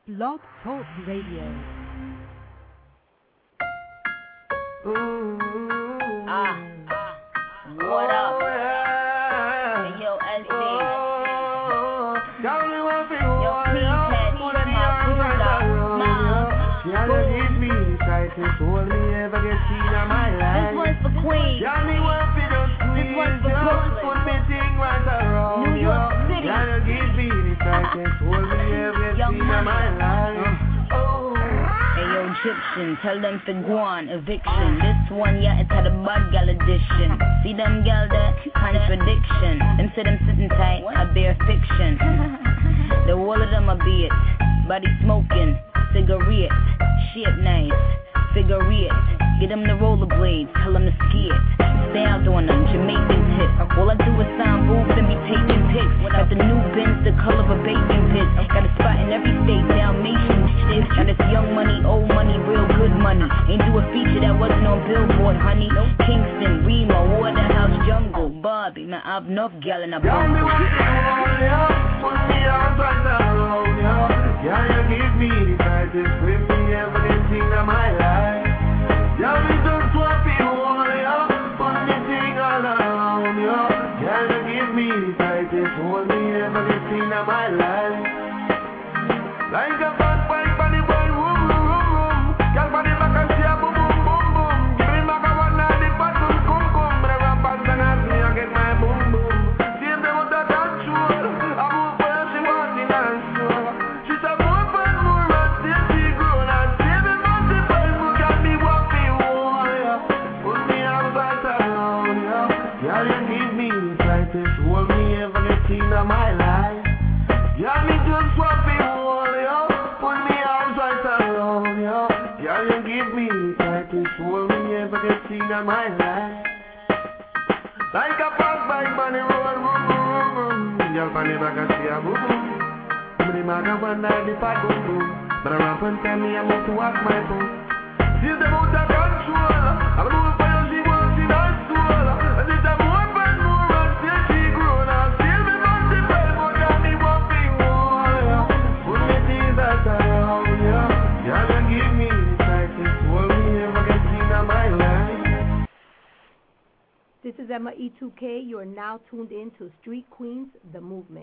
Blog Talk Radio. What up? Hey, yo, SD. Yo, please head to my Buddha. This one's for Queens. This one's for Brooklyn. New York City. Young Money. Hey, yo, Egyptian, tell them to go on, eviction. This one, yeah, it's had a bad gal edition. See them gal there? Contradiction. Them say them sitting tight, I bear fiction. The wall of them a beat, body smoking, cigarette, shit nice, figure it. Get them the rollerblades, tell them to ski it. Stay out doing them Jamaican tip. All I do is sign boobs and be taking pics. Got the new Benz, the color of a bacon pit. Got a spot in every state, Dalmatian shit. Got this young money, old money, real good money. Ain't do a feature that wasn't on Billboard, honey. Kingston, Remo, Waterhouse, Jungle, Bobby. Man, I've enough gal in a bumble. Yeah, you give me the tightest grip me ever seen in my life. Yeah, we just want to hold you, put me thing all around you. Yeah, you give me the tightest hold me ever seen in my life. Like a bad bike on the boy, boom, boom, boom. Girl, body back and see a boom, boom, boom, boom. Give me back a one night, the fat boom, boom, boom. But I rap and then ask me, I get my boom, boom. See if they want that control. I move where she wants the dance floor. She said, more fun, more run, till she grown. And save it, multiply, more can be what me want, yeah. Put me outside around, yeah. Yeah, you give me the tightest hold me ever seen in my life. Yeah, me just want to hold you, put me outside around, yeah. Yeah, you give me the tightest hold me ever seen in my life. Like a fast bike on the road, boom, boom, boom, boom. Y'all can never can see a boom, boom. The maga one night the fat boom, boom. But I rap and tell me I'm out to walk my boom. See them out of control. I'm moving for you, she wants in her soul. And it's a more fun, more run, till she grown. And still me multiply, but can me what me want, yeah. Put me things that around, yeah. Yeah, you give me the tightest hold me ever get seen in my life. This is Emma E2K. You are now tuned in to Street Queens, the movement.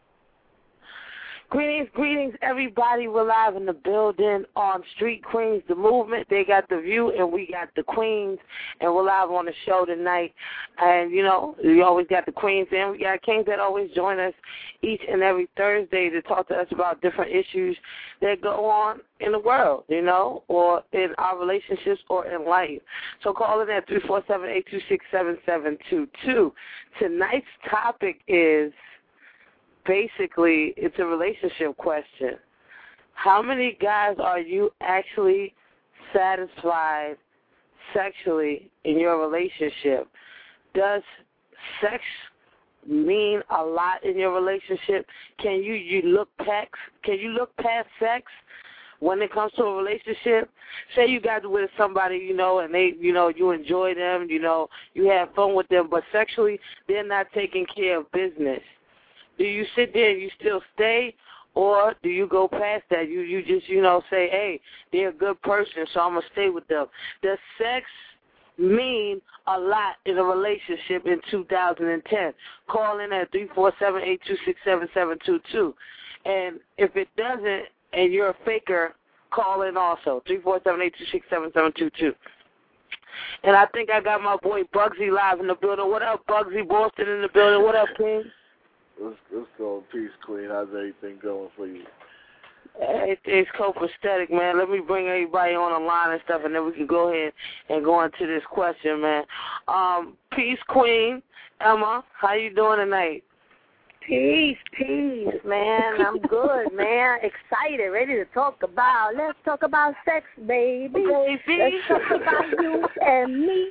Greetings, everybody. We're live in the building on Street Queens, the movement. They got the view, and we got the queens, and we're live on the show tonight. And, you know, we always got the queens, and we got kings that always join us each and every Thursday to talk to us about different issues that go on in the world, you know, or in our relationships or in life. So call in at 347-826-7722. Tonight's topic is basically, it's a relationship question. How many guys are you actually satisfied sexually in your relationship? Does sex mean a lot in your relationship? Can you look past sex when it comes to a relationship? Say you got with somebody, you know, and they, you know, you enjoy them, you know, you have fun with them, but sexually they're not taking care of business. Do you sit there and you still stay, or do you go past that? You just, you know, say, hey, they're a good person, so I'm going to stay with them. Does sex mean a lot in a relationship in 2010? Call in at 347-826-7722. And if it doesn't, and you're a faker, call in also, 347-826-7722. And I think I got my boy Bugsy live in the building. What up, Bugsy? Boston in the building. What up, King? Let's go in peace, Queen. How's everything going for you? It's copacetic, man. Let me bring everybody on the line and stuff, and then we can go ahead and go into this question, man. Peace, Queen. Emma, how you doing tonight? Peace, man. I'm good, man. Excited, ready to talk about. Let's talk about sex, baby. Let's talk about you and me.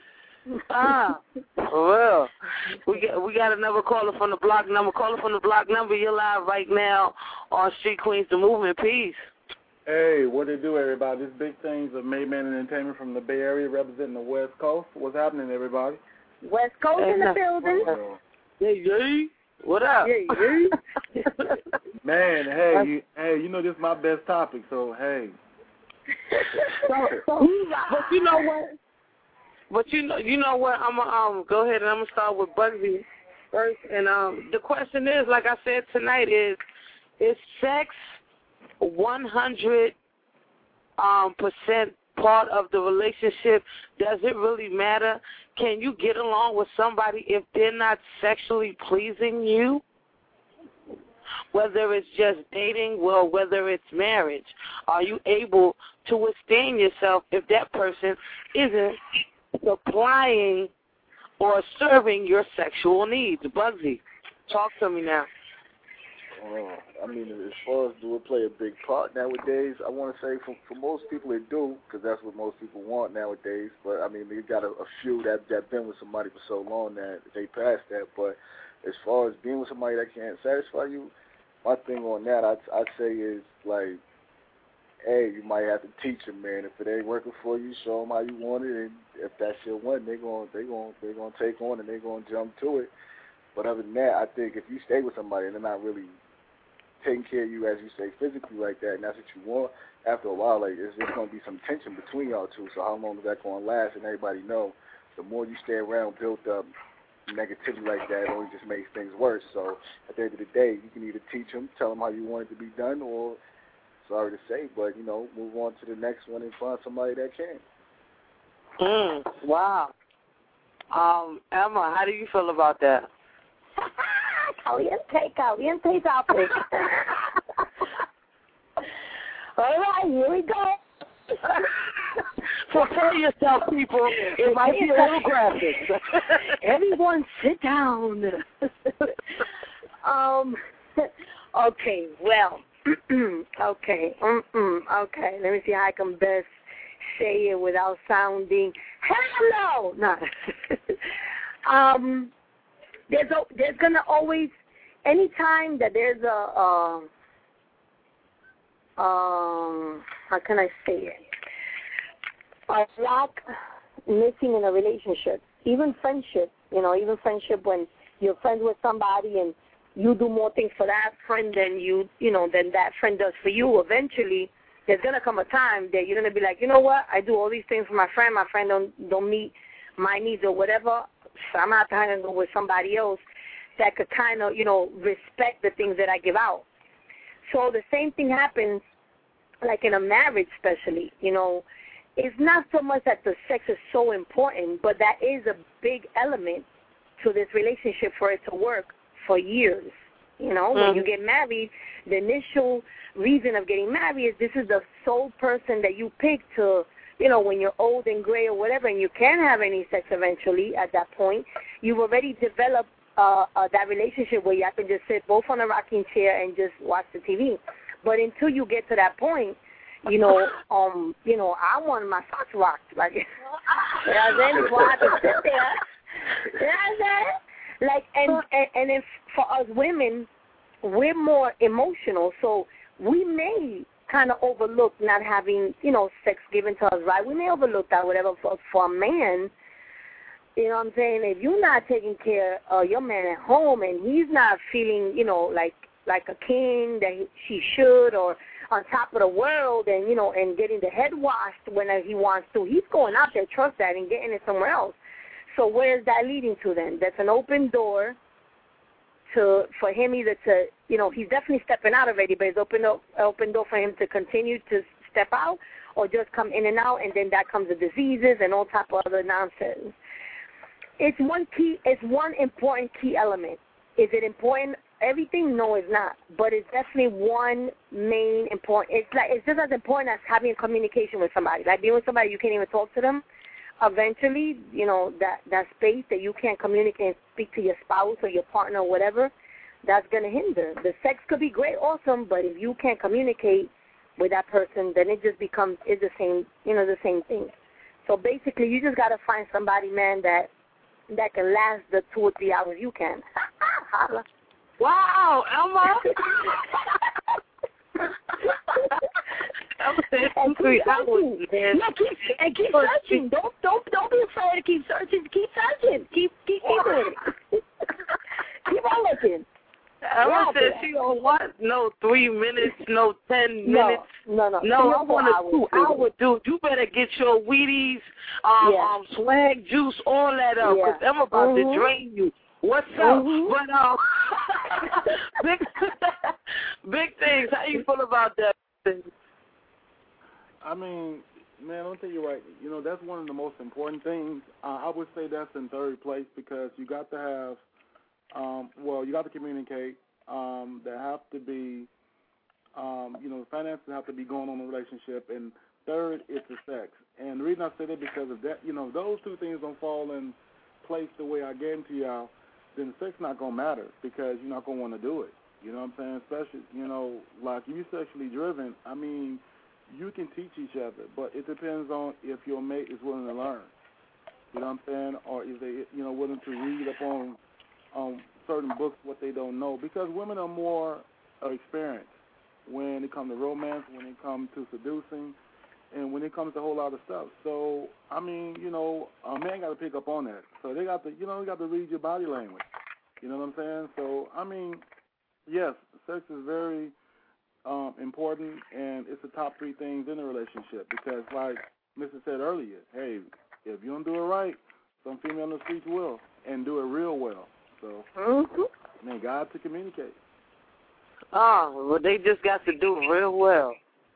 Well, we got another caller from the block number. Caller from the block number, you're live right now on Street Queens, the movement. Peace. Hey, what it do, everybody? This Big Things of Mayman Entertainment from the Bay Area, representing the West Coast. What's happening, everybody? West Coast in the building. Hey. What up? Man, hey, you know this is my best topic, so hey. But you know what? But you know what? I'm gonna go ahead and I'm gonna start with Bugsy first. And the question is, like I said tonight, is sex 100% part of the relationship? Does it really matter? Can you get along with somebody if they're not sexually pleasing you? Whether it's just dating, well, whether it's marriage, are you able to withstand yourself if that person isn't supplying or serving your sexual needs? Bugsy, talk to me now. I mean, as far as do it play a big part nowadays, I want to say for most people it do, because that's what most people want nowadays. But, I mean, you got a few that been with somebody for so long that they passed that. But as far as being with somebody that can't satisfy you, my thing on that I'd say is, like, hey, you might have to teach them, man. If it ain't working for you, show them how you want it. And if that's your one, they're gonna take on and they're going to jump to it. But other than that, I think if you stay with somebody and they're not really taking care of you, as you say, physically like that, and that's what you want, after a while, like, there's going to be some tension between y'all two. So how long is that going to last? And everybody know, the more you stay around built up negativity like that, it only just makes things worse. So at the end of the day, you can either teach them, tell them how you want it to be done, or, sorry to say, but, you know, move on to the next one and find somebody that can. Wow. Emma, how do you feel about that? Caliente. All right, here we go. Prepare yourself, people. It might be a little graphic. Everyone sit down. Okay, well, okay. Let me see how I can best say it without sounding, hello. No. There's gonna always, anytime that there's a how can I say it? A lack missing in a relationship, even friendship. Even friendship when you're friends with somebody and you do more things for that friend than than that friend does for you. Eventually, there's gonna come a time that you're gonna be like, you know what? I do all these things for my friend. My friend don't meet my needs or whatever. So I'm not trying to go with somebody else that could kind of, respect the things that I give out. So the same thing happens, like in a marriage especially, It's not so much that the sex is so important, but that is a big element to this relationship for it to work for years. When you get married, the initial reason of getting married is this is the sole person that you pick to, when you're old and gray or whatever, and you can't have any sex eventually at that point, you've already developed that relationship where you have to just sit both on a rocking chair and just watch the TV. But until you get to that point, I want my socks rocked. Like, before I have to sit there. Like, and if for us women, we're more emotional, so we may kind of overlook not having, sex given to us, right? We may overlook that, whatever. For a man, you know what I'm saying? If you're not taking care of your man at home and he's not feeling, like a king that she should, or on top of the world, and and getting the head washed whenever he wants to, he's going out there, trust that, and getting it somewhere else. So where is that leading to then? That's an open door for him either to, he's definitely stepping out already, but it's open door for him to continue to step out or just come in and out, and then that comes the diseases and all type of other nonsense. It's one important key element. Is it important? Everything? No, it's not. But it's definitely one main important. It's just as important as having a communication with somebody. Like being with somebody you can't even talk to them. Eventually, that space that you can't communicate and speak to your spouse or your partner or whatever, that's going to hinder. The sex could be great, awesome, but if you can't communicate with that person, then it just becomes the same thing. So basically, you just got to find somebody, man, that can last the 2 or 3 hours you can. Wow, Elma. And keep searching. Keep searching. Don't be afraid to keep searching. Keep searching. Keep doing it. Keep on looking. what? No 3 minutes, no 10 minutes. No, I want a 2 hour, dude. You better get your Wheaties, swag juice, all that up, because I'm about to drain you. What's up? But big things. How you feel about that? I mean, man, I'll tell you right. You know, that's one of the most important things. I would say that's in third place because you got to have, you got to communicate. There have to be, the finances have to be going on in the relationship. And third is the sex. And the reason I say that because of that, those two things don't fall in place the way I guarantee y'all, then the sex not going to matter because you're not going to want to do it. You know what I'm saying? Especially, like if you're sexually driven, I mean, you can teach each other, but it depends on if your mate is willing to learn. You know what I'm saying? Or if they, willing to read up on certain books what they don't know. Because women are more experienced when it comes to romance, when it comes to seducing, and when it comes to a whole lot of stuff. So, I mean, a man got to pick up on that. So they got to, they got to read your body language. You know what I'm saying? So, I mean, yes, sex is very important, and it's the top 3 things in a relationship because, like Mr. said earlier, hey, if you don't do it right, some female in the streets will, and do it real well. So, man, got to communicate. Oh, well, they just got to do real well.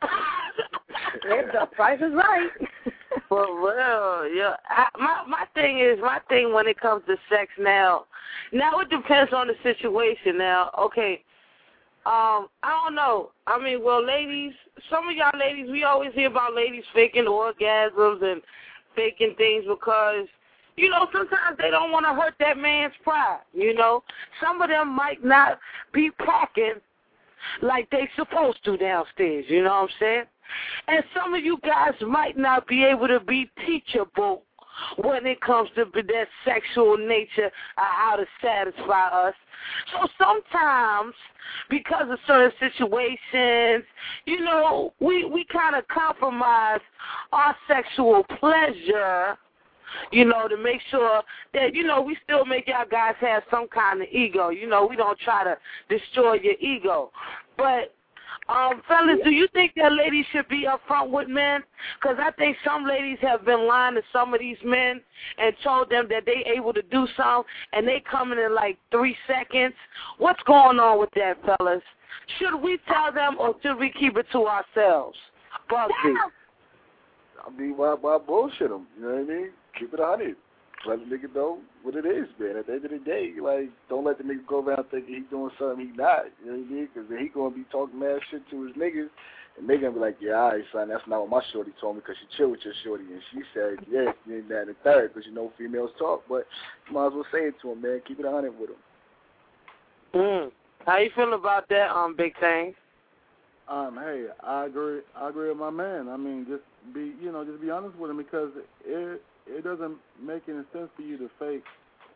The price is right. Well, yeah. My thing when it comes to sex now it depends on the situation. Now, okay. I don't know. I mean, well, ladies, some of y'all ladies, we always hear about ladies faking orgasms and faking things because, sometimes they don't want to hurt that man's pride, Some of them might not be packing like they supposed to downstairs, you know what I'm saying? And some of you guys might not be able to be teachable when it comes to that sexual nature of how to satisfy us. So sometimes, because of certain situations, we kind of compromise our sexual pleasure, to make sure that, we still make y'all guys have some kind of ego. We don't try to destroy your ego. But fellas, do you think that ladies should be upfront with men? Because I think some ladies have been lying to some of these men and told them that they able to do something, and they coming in like 3 seconds. What's going on with that, fellas? Should we tell them or should we keep it to ourselves? Bugsy. I mean, why bullshit them? You know what I mean? Keep it 100. Let the nigga know what it is, man. At the end of the day, like, don't let the nigga go around thinking he's doing something he's not. You know what I mean? Because then he going to be talking mad shit to his niggas, and they going to be like, yeah, all right, son, that's not what my shorty told me because she chill with your shorty. And she said, yeah, you ain't that in third because females talk. But you might as well say it to him, man. Keep it 100 with him. How you feel about that, Big Thing? Hey, I agree with my man. I mean, just be honest with him because it doesn't make any sense for you to fake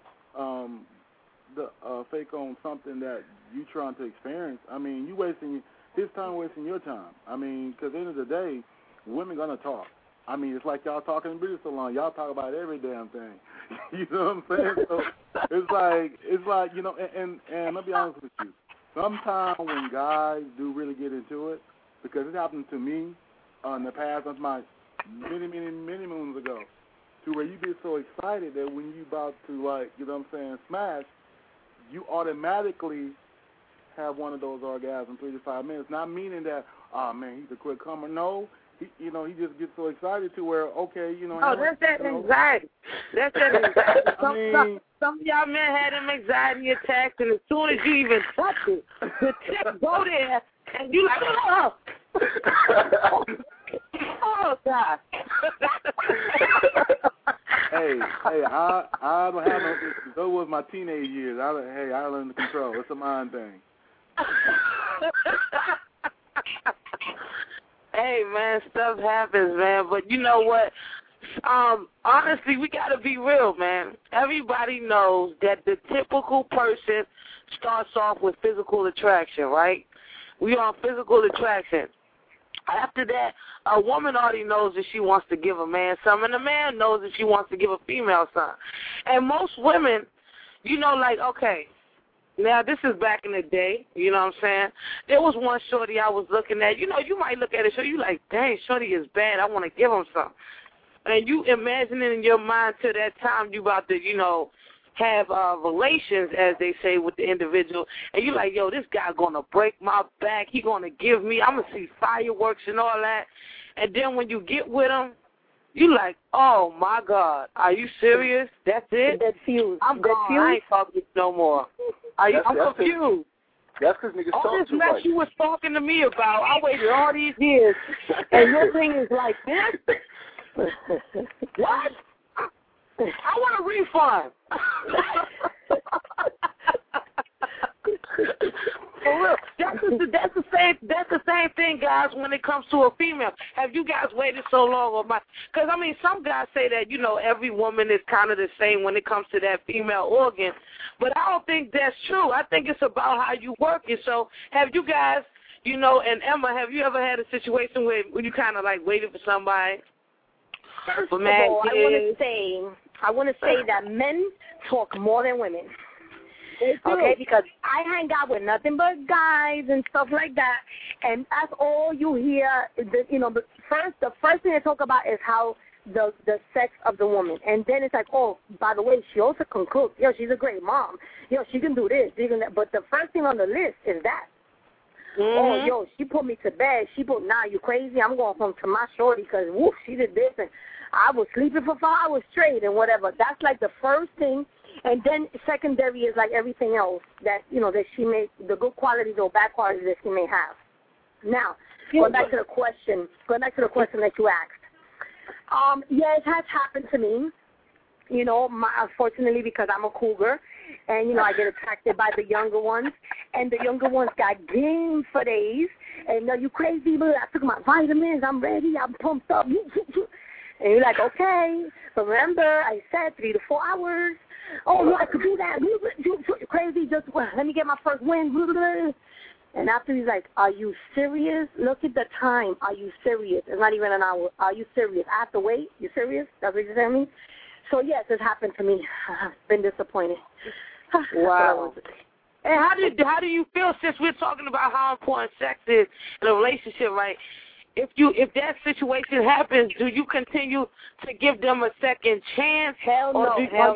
fake on something that you trying to experience. I mean, you wasting his time, wasting your time. I mean, because at the end of the day, women gonna talk. I mean, it's like y'all talking in beauty salon. Y'all talk about every damn thing. You know what I'm saying? So it's like and I'll be honest with you. Sometimes when guys do really get into it, because it happened to me in the past, that's my many moons ago, to where you get so excited that when you about to smash, you automatically have one of those orgasms 3 to 5 minutes. Not meaning that, oh man, he's a quick comer. No, he just gets so excited to where, okay, Oh, that's that anxiety. That's that anxiety. Some of y'all men had them anxiety attacks, and as soon as you even touch it, the tip go there, and you like, oh. Oh, God. Hey, I don't have no issues. Those was my teenage years. I learned to control. It's a mind thing. Hey, man, stuff happens, man. But you know what? Honestly, we got to be real, man. Everybody knows that the typical person starts off with physical attraction, right? We on physical attraction. After that, a woman already knows if she wants to give a man something, and a man knows if she wants to give a female something. And most women, okay, Now, this is back in the day, you know what I'm saying? There was one shorty I was looking at. You know, you might look at it, so you like, dang, shorty is bad. I want to give him some. And you imagining in your mind to that time you about to, you know, have relations, as they say, with the individual. And you like, yo, this guy going to break my back. He going to give me, I'm going to see fireworks and all that. And then when you get with him, you like, oh, my God, are you serious? That's it? That fuse. I'm gone. I ain't talking to you no more. I'm confused. That's because niggas all talk this too mess much. you was talking to me about, I waited all these years, and your thing is like this? What? I want a refund. For real, that's the same thing, guys. When it comes to a female, have you guys waited so long? Because I mean, some guys say that every woman is kind of the same when it comes to that female organ, but I don't think that's true. I think it's about how you work it. So, have you guys, and Emma, have you ever had a situation where you kind of like waited for somebody? First of all, I want to say that men talk more than women. Okay, because I hang out with nothing but guys and stuff like that, and that's all you hear. The first thing they talk about is how the sex of the woman, and then it's like, oh, by the way, she also can cook. Yo, she's a great mom. Yo, she can do this, she can that. But the first thing on the list is that. Mm-hmm. Oh, yo, she put me to bed. Nah, you crazy? I'm going home to my shorty because, woof, she did this, and I was sleeping for 5 hours straight and whatever. That's like the first thing. And then secondary is like everything else that, that she may, the good qualities or bad qualities that she may have. Now, going back to the question that you asked. Yeah, it has happened to me, unfortunately, because I'm a cougar. And, I get attracted by the younger ones. And the younger ones got game for days. And, you crazy, but I took my vitamins. I'm ready. I'm pumped up. And you're like, okay. Remember, I said 3 to 4 hours. Oh, no, I could do that. You're crazy. Just let me get my first win. And after he's like, are you serious? Look at the time. Are you serious? It's not even an hour. Are you serious? I have to wait. You serious? That's what you're telling me? So, yes, it happened to me. I've been disappointed. Wow. And how do you feel, since we're talking about how important sex is in a relationship, right? If that situation happens, do you continue to give them a second chance? Hell no.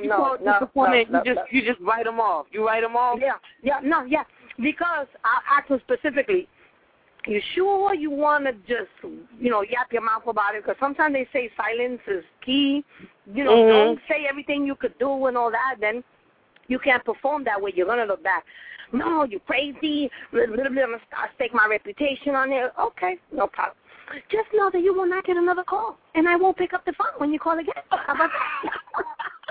You just write them off. You write them off? Yeah. Because I'll ask them specifically, you sure you want to just, yap your mouth about it? Because sometimes they say silence is key. Don't say everything you could do and all that. Then you can't perform that way. You're going to look back. No, you crazy. I'm going to stake my reputation on it. Okay, no problem. Just know that you will not get another call, and I won't pick up the phone when you call again. How about that?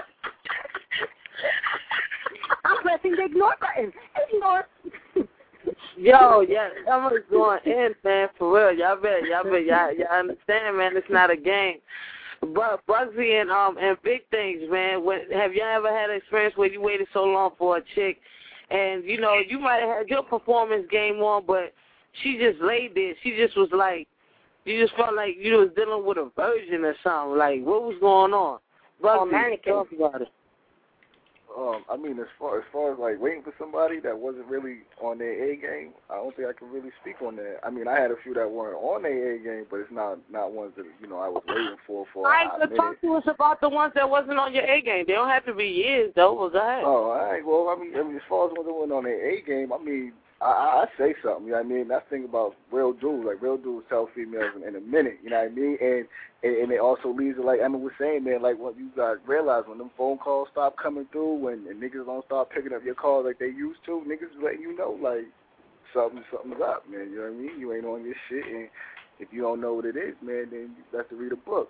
I'm pressing the ignore button. Ignore. Yo, yeah, Emma's going in, man, for real. Y'all understand, man, it's not a game. But Bugsy and Big Things, man, have y'all ever had an experience where you waited so long for a chick, and, you might have had your performance game on, but she just laid there. She just was like, you just felt like you was dealing with a virgin or something. Like, what was going on? Bugsy, talk about it. I mean, as far as like waiting for somebody that wasn't really on their A game, I don't think I can really speak on that. I mean, I had a few that weren't on their A game, but it's not ones that I was waiting for. All right, so talk to us about the ones that wasn't on your A game. They don't have to be years though. Well, go ahead. Oh, all right. Well, I mean, as far as ones that weren't on their A game, I mean, I say something. You know what I mean? That's the thing about real dudes. Like real dudes tell females in a minute. You know what I mean? And it also leads to, like Emma was saying, man, like what you guys realize when them phone calls stop coming through and niggas don't start picking up your calls like they used to, niggas is letting you know, like, something's up, man. You know what I mean? You ain't on your shit, and if you don't know what it is, man, then you have to read a book.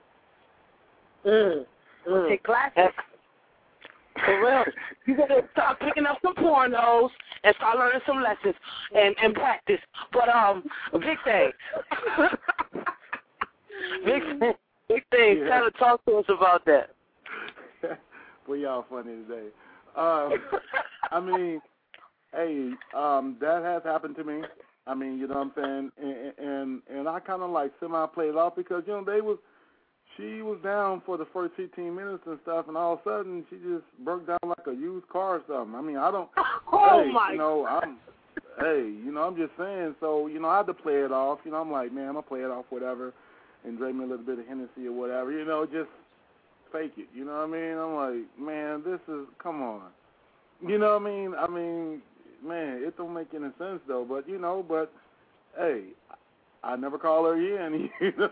Take classes. For real. You got to start picking up some pornos and start learning some lessons and practice. But, Big Thing. Big Thing, kind of talk to us about that. Well, y'all funny today. I mean, hey, that has happened to me. I mean, you know what I'm saying? And I kind of like semi-played off because, she was down for the first 15 minutes and stuff, and all of a sudden she just broke down like a used car or something. I mean, I don't. Oh hey, my! You know, I'm just saying. So, I had to play it off. I'm like, man, I'm gonna play it off, whatever, and drink me a little bit of Hennessy or whatever. Just fake it. You know what I mean? I'm like, man, this is, come on. You know what I mean? I mean, man, it don't make any sense though. But hey, I never call her again.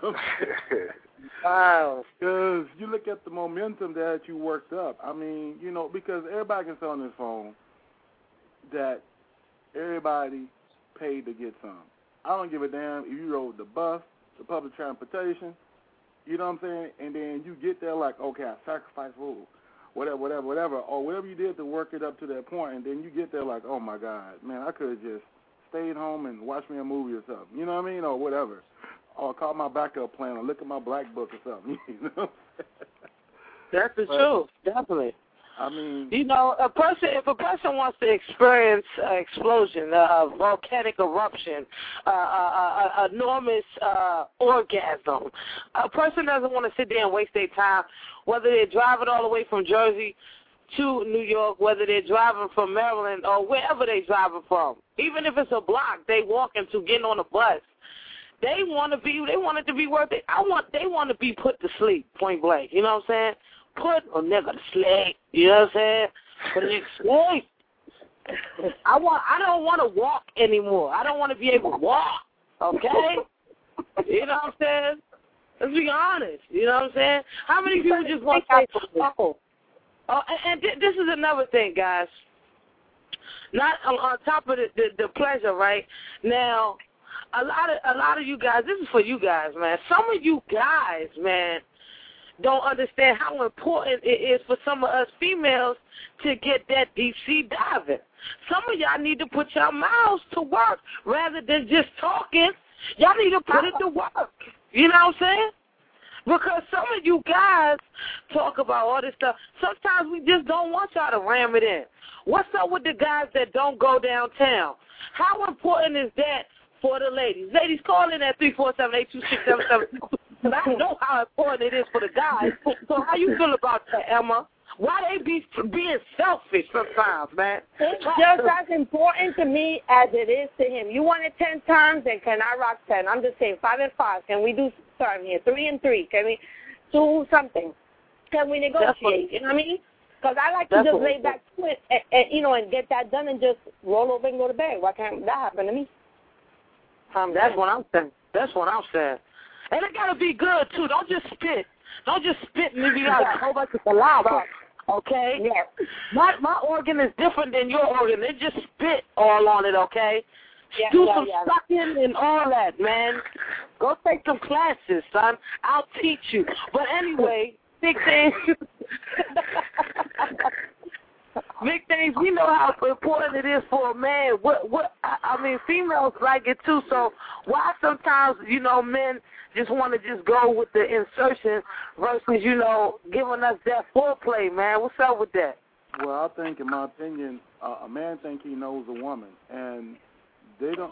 Wow. Because you look at the momentum that you worked up. I mean, because everybody can say on this phone that everybody paid to get some. I don't give a damn if you rode the bus, the public transportation, you know what I'm saying? And then you get there like, okay, I sacrificed food, whatever, or whatever you did to work it up to that point, and then you get there like, oh, my God, man, I could have just stayed home and watched me a movie or something, you know what I mean, or whatever. Or call my backup plan or look at my black book or something, That's the truth, definitely. I mean, if a person wants to experience an explosion, a volcanic eruption, enormous orgasm, a person doesn't want to sit there and waste their time, whether they're driving all the way from Jersey to New York, whether they're driving from Maryland or wherever they're driving from. Even if it's a block they walking to getting on a bus. They want it to be worth it. They want to be put to sleep, point blank. You know what I'm saying? Put a nigga to sleep. You know what I'm saying? Put a nigga to sleep. I don't want to walk anymore. I don't want to be able to walk. Okay? You know what I'm saying? Let's be honest. You know what I'm saying? How many people just want to say, and this is another thing, guys. Not on top of the pleasure, right? Now, a lot of you guys, this is for you guys, man. Some of you guys, man, don't understand how important it is for some of us females to get that deep sea diving. Some of y'all need to put your mouths to work rather than just talking. Y'all need to put it to work. You know what I'm saying? Because some of you guys talk about all this stuff. Sometimes we just don't want y'all to ram it in. What's up with the guys that don't go downtown? How important is that for the ladies? Ladies, call in at 347-826-7722. Because I know how important it is for the guys. So how you feel about that, Emma? Why they be being selfish sometimes, man? It's just as important to me as it is to him. You want it 10 times, then can I rock 10? I'm just saying 5 and 5. Can we do starting here? 3 and 3. Can we do something? Can we negotiate? You know what I mean? Because I like to just lay back to it and get that done and just roll over and go to bed. Why can't that happen to me? That's what I'm saying. That's what I'm saying. And it got to be good, too. Don't just spit. Don't just spit and be like a whole bunch of saliva. Okay? Yeah. My organ is different than your organ. They just spit all on it, okay? Yeah, Do some sucking and all that, man. Go take some classes, son. I'll teach you. But anyway, big things. Big things. We know how important it is for a man. I mean, females like it too. So why sometimes men just want to just go with the insertion versus giving us that foreplay, man? What's up with that? Well, I think, in my opinion, a man thinks he knows a woman, and they don't.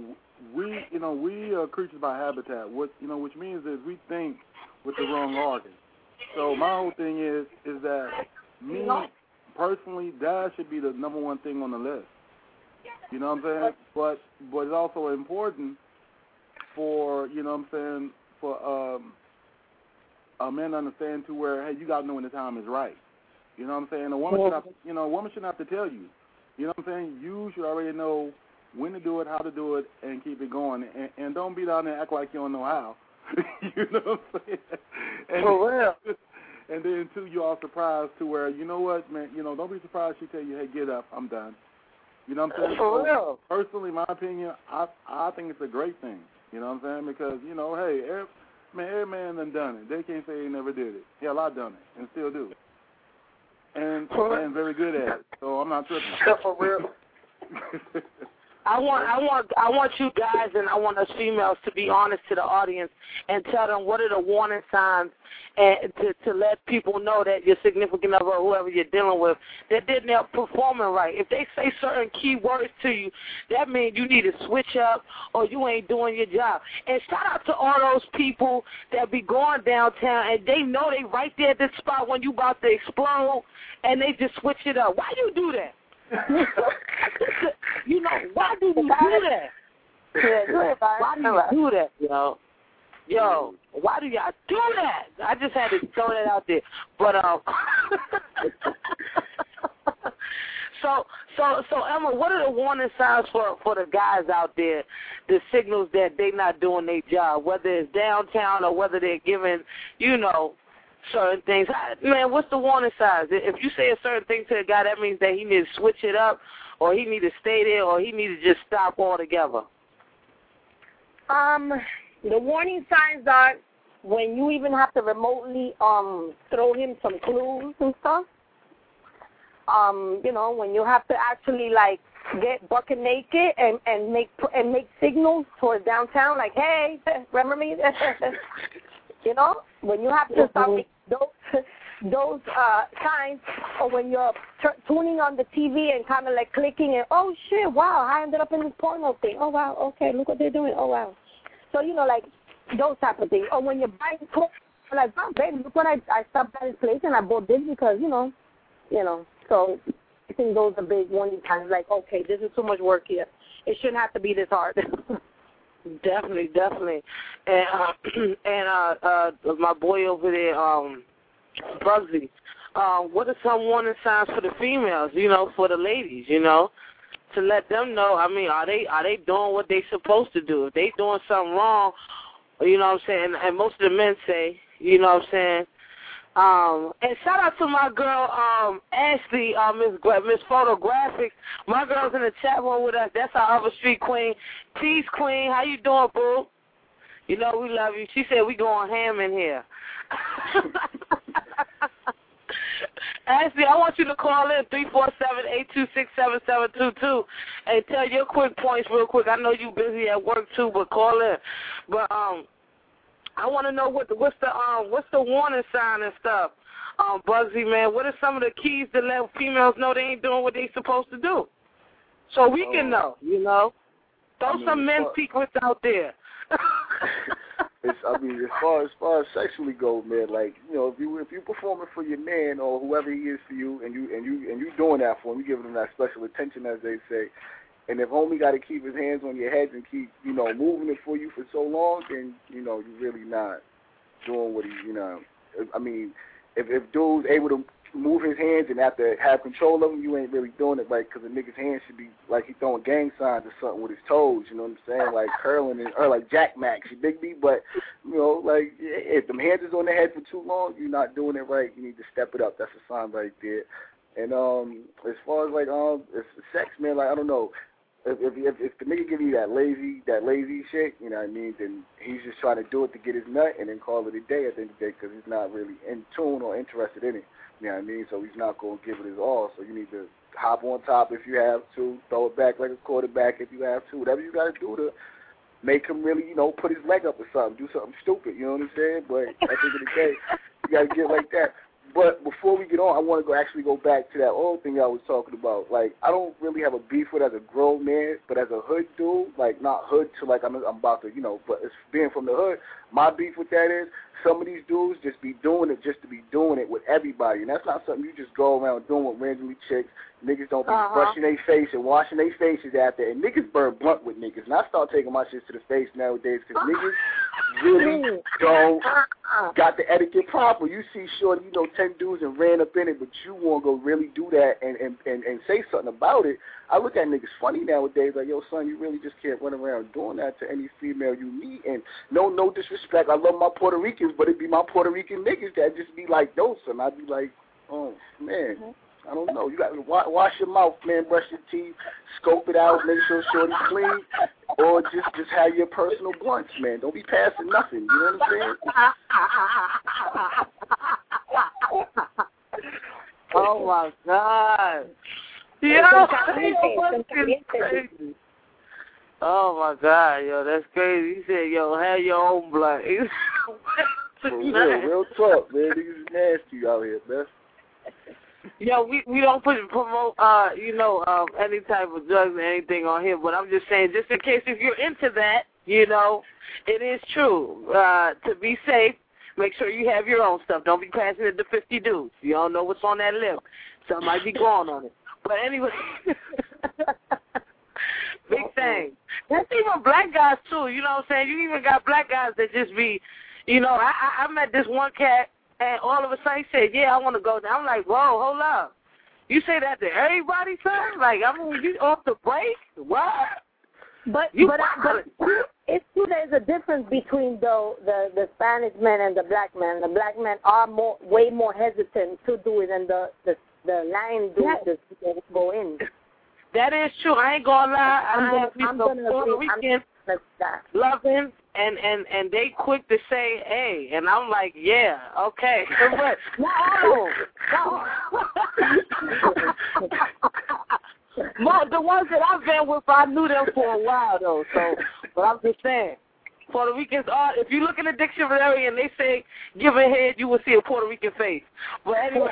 We are creatures by habitat. Which means is we think with the wrong organ. So my whole thing is that me personally, that should be the number one thing on the list. You know what I'm saying? But it's also important for for a man to understand to where, hey, you got to know when the time is right. You know what I'm saying? A woman shouldn't have to tell you. You know what I'm saying? You should already know when to do it, how to do it, and keep it going. And don't be down there and act like you don't know how. You know what I'm saying? For real. And then, too, you are surprised to where, you know what, man, don't be surprised she tell you, hey, get up, I'm done. You know what I'm saying? For real. Personally, my opinion, I think it's a great thing. You know what I'm saying? Because, hey, every man done it. They can't say they never did it. Hell, I done it and still do. And very good at it. So I'm not tripping. For real. I want you guys and I want us females to be honest to the audience and tell them what are the warning signs and to let people know that your significant other or whoever you're dealing with, that they're not performing right. If they say certain key words to you, that means you need to switch up or you ain't doing your job. And shout out to all those people that be going downtown and they know they right there at the spot when you about to explode and they just switch it up. Why you do that? You know, why do you do that? Why do you do that, yo? Yo, why do y'all do that? I just had to throw that out there. But so Emma, what are the warning signs for the guys out there, the signals that they not doing their job, whether it's downtown or whether they're giving, you know, certain things? Man, what's the warning signs? If you say a certain thing to a guy, that means that he needs to switch it up, or he need to stay there, or he need to just stop altogether. The warning signs are when you even have to remotely throw him some clues and stuff. You know, when you have to actually like get bucket naked and make signals towards downtown, like, hey, remember me? You know, when you have to start making those signs, or when you're tuning on the TV and kind of like clicking and, oh shit, wow, I ended up in this porno thing. Oh wow, okay, look what they're doing. Oh wow. So, you know, like those type of things. Or when you're buying clothes, like, oh baby, look what I stopped at this place and I bought this because, you know. So I think those are big warning signs, like, okay, this is too much work here. It shouldn't have to be this hard. Definitely. And my boy over there, Bugsy, what are some warning signs for the females, you know, for the ladies, you know, to let them know, I mean, are they doing what they supposed to do? If they doing something wrong, you know what I'm saying, and most of the men say, you know what I'm saying. And shout out to my girl, Ashley, Miss Photographics. My girl's in the chat room with us. That's our other street queen. Peace, queen. How you doing, boo? You know we love you. She said we going ham in here. Ashley, I want you to call in 347-826-7722 and tell your quick points real quick. I know you busy at work too, but call in. But I want to know what's the warning sign and stuff. Bugsy, man, what are some of the keys to let females know they ain't doing what they supposed to do? So we can know, you know. Throw some men's secrets out there. I mean, as far as sexually goes, man, like, you know, if you performing for your man or whoever he is for you, and you doing that for him, you giving him that special attention, as they say. And if homie got to keep his hands on your head and keep, you know, moving it for you for so long, then, you know, you really not doing what he, you know. I mean, if dude's able to move his hands and have to have control of them, you ain't really doing it right, because a nigga's hands should be like he throwing gang signs or something with his toes, you know what I'm saying? Like curling or like Jack Max, you dig me? But, you know, like, if them hands is on the head for too long, you're not doing it right. You need to step it up. That's a sign right there. And as far as like sex, man, like, I don't know. If the nigga give you that lazy shit, you know what I mean, then he's just trying to do it to get his nut and then call it a day at the end of the day, because he's not really in tune or interested in it. You know what I mean? So he's not going to give it his all. So you need to hop on top if you have to, throw it back like a quarterback if you have to, whatever you got to do to make him really, you know, put his leg up or something, do something stupid, you know what I'm saying? But at the end of the day, you got to get like that. But before we get on, I want to actually go back to that old thing I was talking about. Like, I don't really have a beef with as a grown man, but as a hood dude, like, not hood to like I'm about to, you know, but it's being from the hood, my beef with that is some of these dudes just be doing it just to be doing it with everybody. And that's not something you just go around doing with randomly chicks. Niggas don't be brushing their face and washing their faces after. And niggas burn blunt with niggas. And I start taking my shit to the face nowadays because niggas really don't got the etiquette proper. You see shorty, you know, 10 dudes and ran up in it, but you want to go really do that and say something about it. I look at niggas funny nowadays, like, yo, son, you really just can't run around doing that to any female you meet. And no disrespect, I love my Puerto Ricans, but it be my Puerto Rican niggas that just be like, no, son. I'd be like, oh, man, I don't know. You got to wash your mouth, man, brush your teeth, scope it out, make sure shorty's clean, or just have your personal blunts, man. Don't be passing nothing, you know what I'm saying? Oh, my God. Yo, crazy. Oh my God, yo, that's crazy. He said, yo, have your own blood. Real talk, man. Niggas is nasty out here, man. Yo, we don't promote any type of drugs or anything on here, but I'm just saying, just in case if you're into that, it is true. To be safe, make sure you have your own stuff. Don't be passing it to 50 dudes. You don't know what's on that lip. Something might be going on it. But anyway, big thing. That's even black guys too. You know what I'm saying? You even got black guys that just be, I met this one cat. And all of a sudden he said, yeah, I want to go down. I'm like, whoa, hold up. You say that to everybody, son? Like, I mean, you off the break? What? But it's true there's a difference between the Spanish men and the black men. The black men are way more hesitant to do it than the Latin dudes that go in. That is true. I ain't going to lie. I have people Puerto Rican loving. And they quick to say, hey, and I'm like, yeah, okay. But the ones that I've been with, I knew them for a while, though. So, but I'm just saying, Puerto Ricans are, if you look in the dictionary and they say give a head, you will see a Puerto Rican face. But anyway.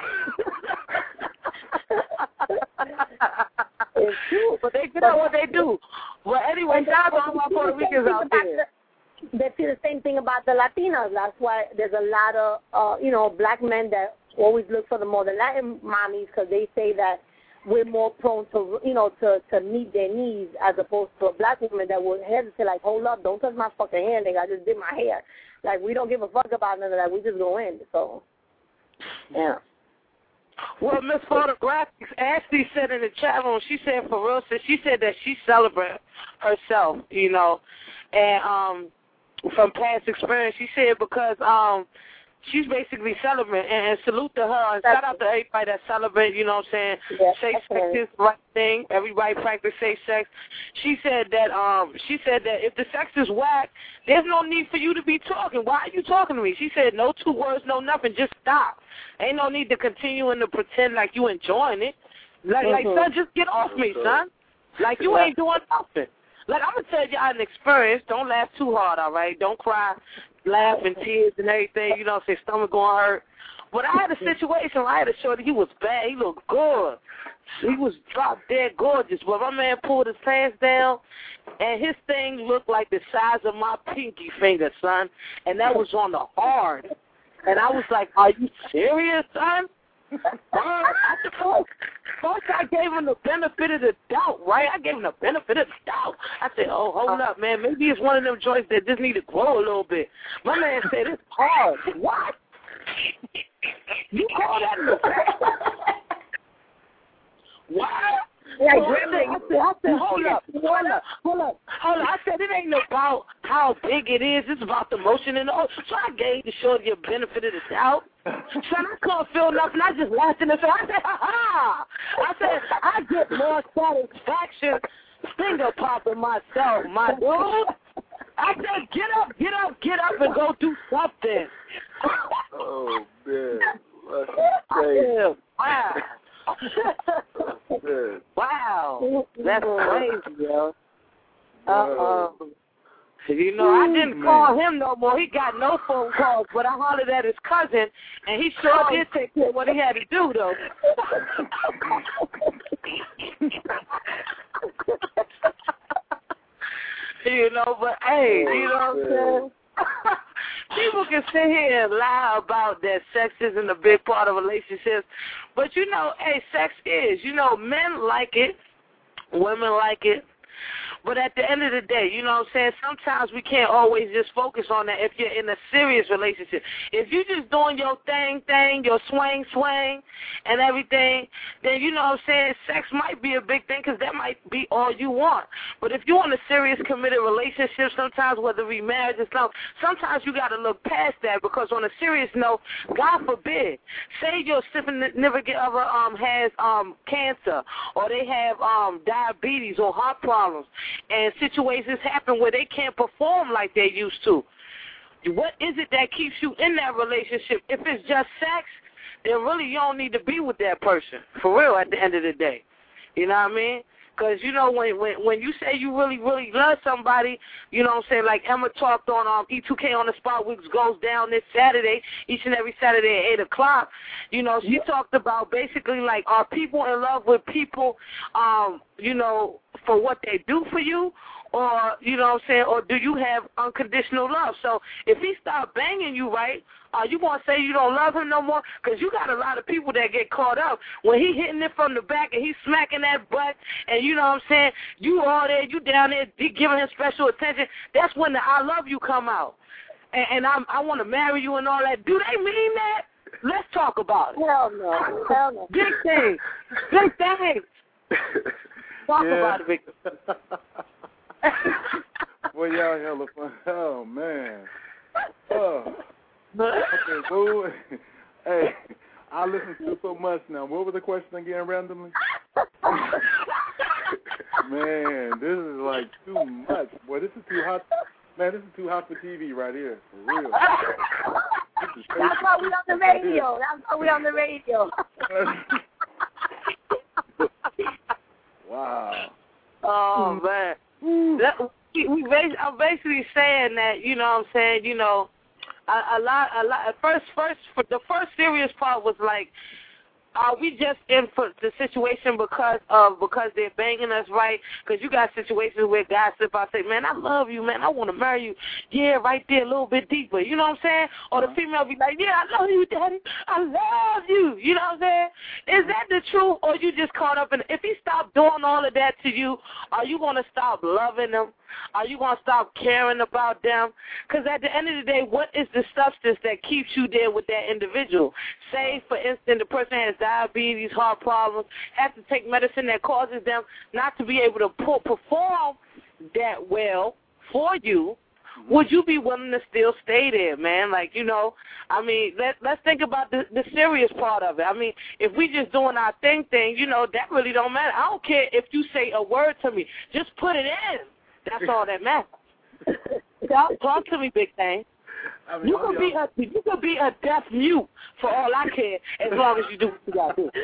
It's true. But they get out what they do. Well, anyway, shout out to all my Puerto Ricans out there. They feel the same thing about the Latinas. That's why there's a lot of, black men that always look for the more the Latin mommies because they say that we're more prone to, to meet their needs as opposed to a black woman that would hesitate, like, hold up, don't touch my fucking hair, nigga. I just did my hair. Like, we don't give a fuck about none of that. We just go in. So, yeah. Well, Miss Photographics, Ashley said in the chat room, she said for real, she said that she celebrates herself, and, from past experience, she said because she's basically celebrating and salute to her and shout out to everybody that celebrate, you know what I'm saying? Yeah, safe sex is the right thing. Everybody practice safe sex. She said that if the sex is whack, there's no need for you to be talking. Why are you talking to me? She said no 2 words, no nothing, just stop. Ain't no need to continue and to pretend like you enjoying it. Like son, just get off me, son. Like you ain't doing nothing. Like, I'm going to tell you an experience. Don't laugh too hard, all right? Don't cry, laugh, and tears and everything. You know, say stomach going to hurt. But I had a situation where I had a shorty. He was bad. He looked good. He was drop dead gorgeous. But my man pulled his pants down, and his thing looked like the size of my pinky finger, son. And that was on the hard. And I was like, are you serious, son? First, I gave him the benefit of the doubt, right? I gave him the benefit of the doubt. I said, oh, hold up, man. Maybe it's one of them joints that just need to grow a little bit. My man said, it's hard. What? You call that in the what? Yeah, I said, hold up. I said, it ain't about how big it is. It's about the motion and all. So I gave the shorty a benefit of the doubt. Son, I couldn't feel nothing. I just laughed in the face. I said, ha-ha. I said, I get more satisfaction finger popping myself, my dude. I said, get up, and go do something. Oh, man. That's crazy. Wow. Wow. That's crazy, yo. I didn't call him no more. He got no phone calls, but I hollered at his cousin, and he sure did take care of what he had to do, though. But hey, you know what I'm saying? People can sit here and lie about that sex isn't a big part of relationships, but hey, sex is. Men like it, women like it. But at the end of the day, you know what I'm saying, sometimes we can't always just focus on that if you're in a serious relationship. If you're just doing your thing, your swing, and everything, then you know what I'm saying, sex might be a big thing because that might be all you want. But if you're in a serious, committed relationship, sometimes whether we married or something, sometimes you got to look past that because on a serious note, God forbid, say your significant other has cancer or they have diabetes or heart problems. And situations happen where they can't perform like they used to. What is it that keeps you in that relationship? If it's just sex, then really you don't need to be with that person. For real, at the end of the day. You know what I mean? Because, you know, when you say you really, really love somebody, you know what I'm saying, like Emma talked on E2K on the Spot, which goes down this Saturday, each and every Saturday at 8 o'clock, you know, she talked about basically, like, are people in love with people, you know, for what they do for you? Or, you know what I'm saying, or do you have unconditional love? So if he start banging you, right, are you going to say you don't love him no more? Because you got a lot of people that get caught up. When he hitting it from the back and he's smacking that butt, and you know what I'm saying, you all there, you down there giving him special attention, that's when the I love you come out. And I want to marry you and all that. Do they mean that? Let's talk about it. Hell no. Hell no. Big thing. Big thing. Talk about it, Victor. Boy, y'all hella fun. Oh, man. Oh. Okay, boo. Hey, I listen to so much now. What was the question again, randomly? Man, this is like too much. Boy, this is too hot. Man, this is too hot for TV right here. For real. That's why we on the radio. That's why we on the radio. Wow. Oh, man. I'm basically saying that, you know what I'm saying, you know, a lot, the first serious part was like, are we just in for the situation because they're banging us, right? Because you got situations where guys slip out and say, man, I love you, man, I want to marry you. Yeah, right there, a little bit deeper. You know what I'm saying? Or the female be like, yeah, I love you, daddy. I love you. You know what I'm saying? Is that the truth, or you just caught up in it? If he stopped doing all of that to you, are you going to stop loving them? Are you going to stop caring about them? Because at the end of the day, what is the substance that keeps you there with that individual? Say, for instance, the person has diabetes, heart problems, has to take medicine that causes them not to be able to perform that well for you. Would you be willing to still stay there, man? Like, you know, I mean, let's think about the serious part of it. I mean, if we just doing our thing, you know, that really don't matter. I don't care if you say a word to me. Just put it in. That's all that matters. Talk to me, Big Thing. I mean, you could be a deaf mute for all I care, as long as you do what you got to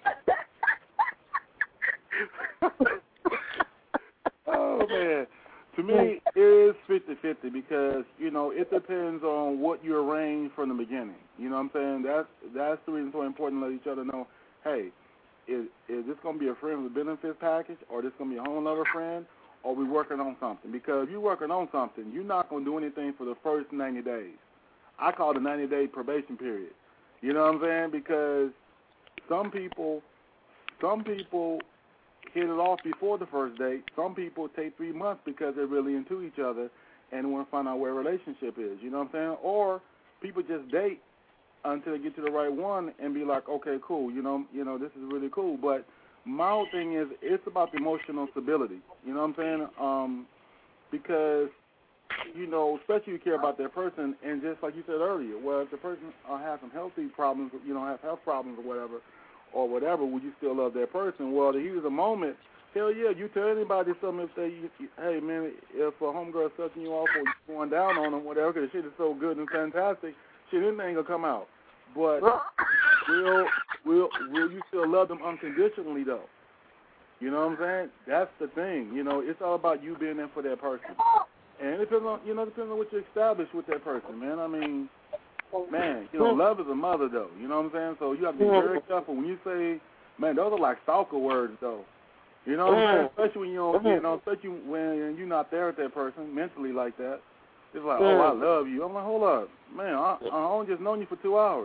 do. Oh, man. To me, it is 50-50 because, you know, it depends on what you arrange from the beginning. You know what I'm saying? That's the reason it's so important to let each other know, hey, is this going to be a friend with benefits package, or this going to be a home lover friend, or we working on something? Because if you're working on something, you're not going to do anything for the first 90 days. I call it a 90-day probation period. You know what I'm saying? Because some people hit it off before the first date. Some people take 3 months because they're really into each other and want to find out where a relationship is. You know what I'm saying? Or people just date until they get to the right one and be like, okay, cool. You know, this is really cool. But my whole thing is it's about the emotional stability. You know what I'm saying? Because, you know, especially you care about that person, and just like you said earlier, well, if the person has some healthy problems, you know, have health problems or whatever, would you still love that person? Well, to use a moment, hell yeah, you tell anybody something if they, hey, man, if a homegirl sucking you off or you're going down on them, whatever, because the shit is so good and fantastic, shit, anything ain't going to come out. But will you still love them unconditionally, though? You know what I'm saying? That's the thing. You know, it's all about you being there for that person. And it depends on, depends on what you establish with that person, man. I mean, man, love is a mother, though. You know what I'm saying? So you have to be very careful when you say, man, those are like stalker words, though. You know what I'm saying? Especially when especially when you're not there with that person mentally like that. It's like, oh, I love you. I'm like, hold up, man, I only just known you for 2 hours.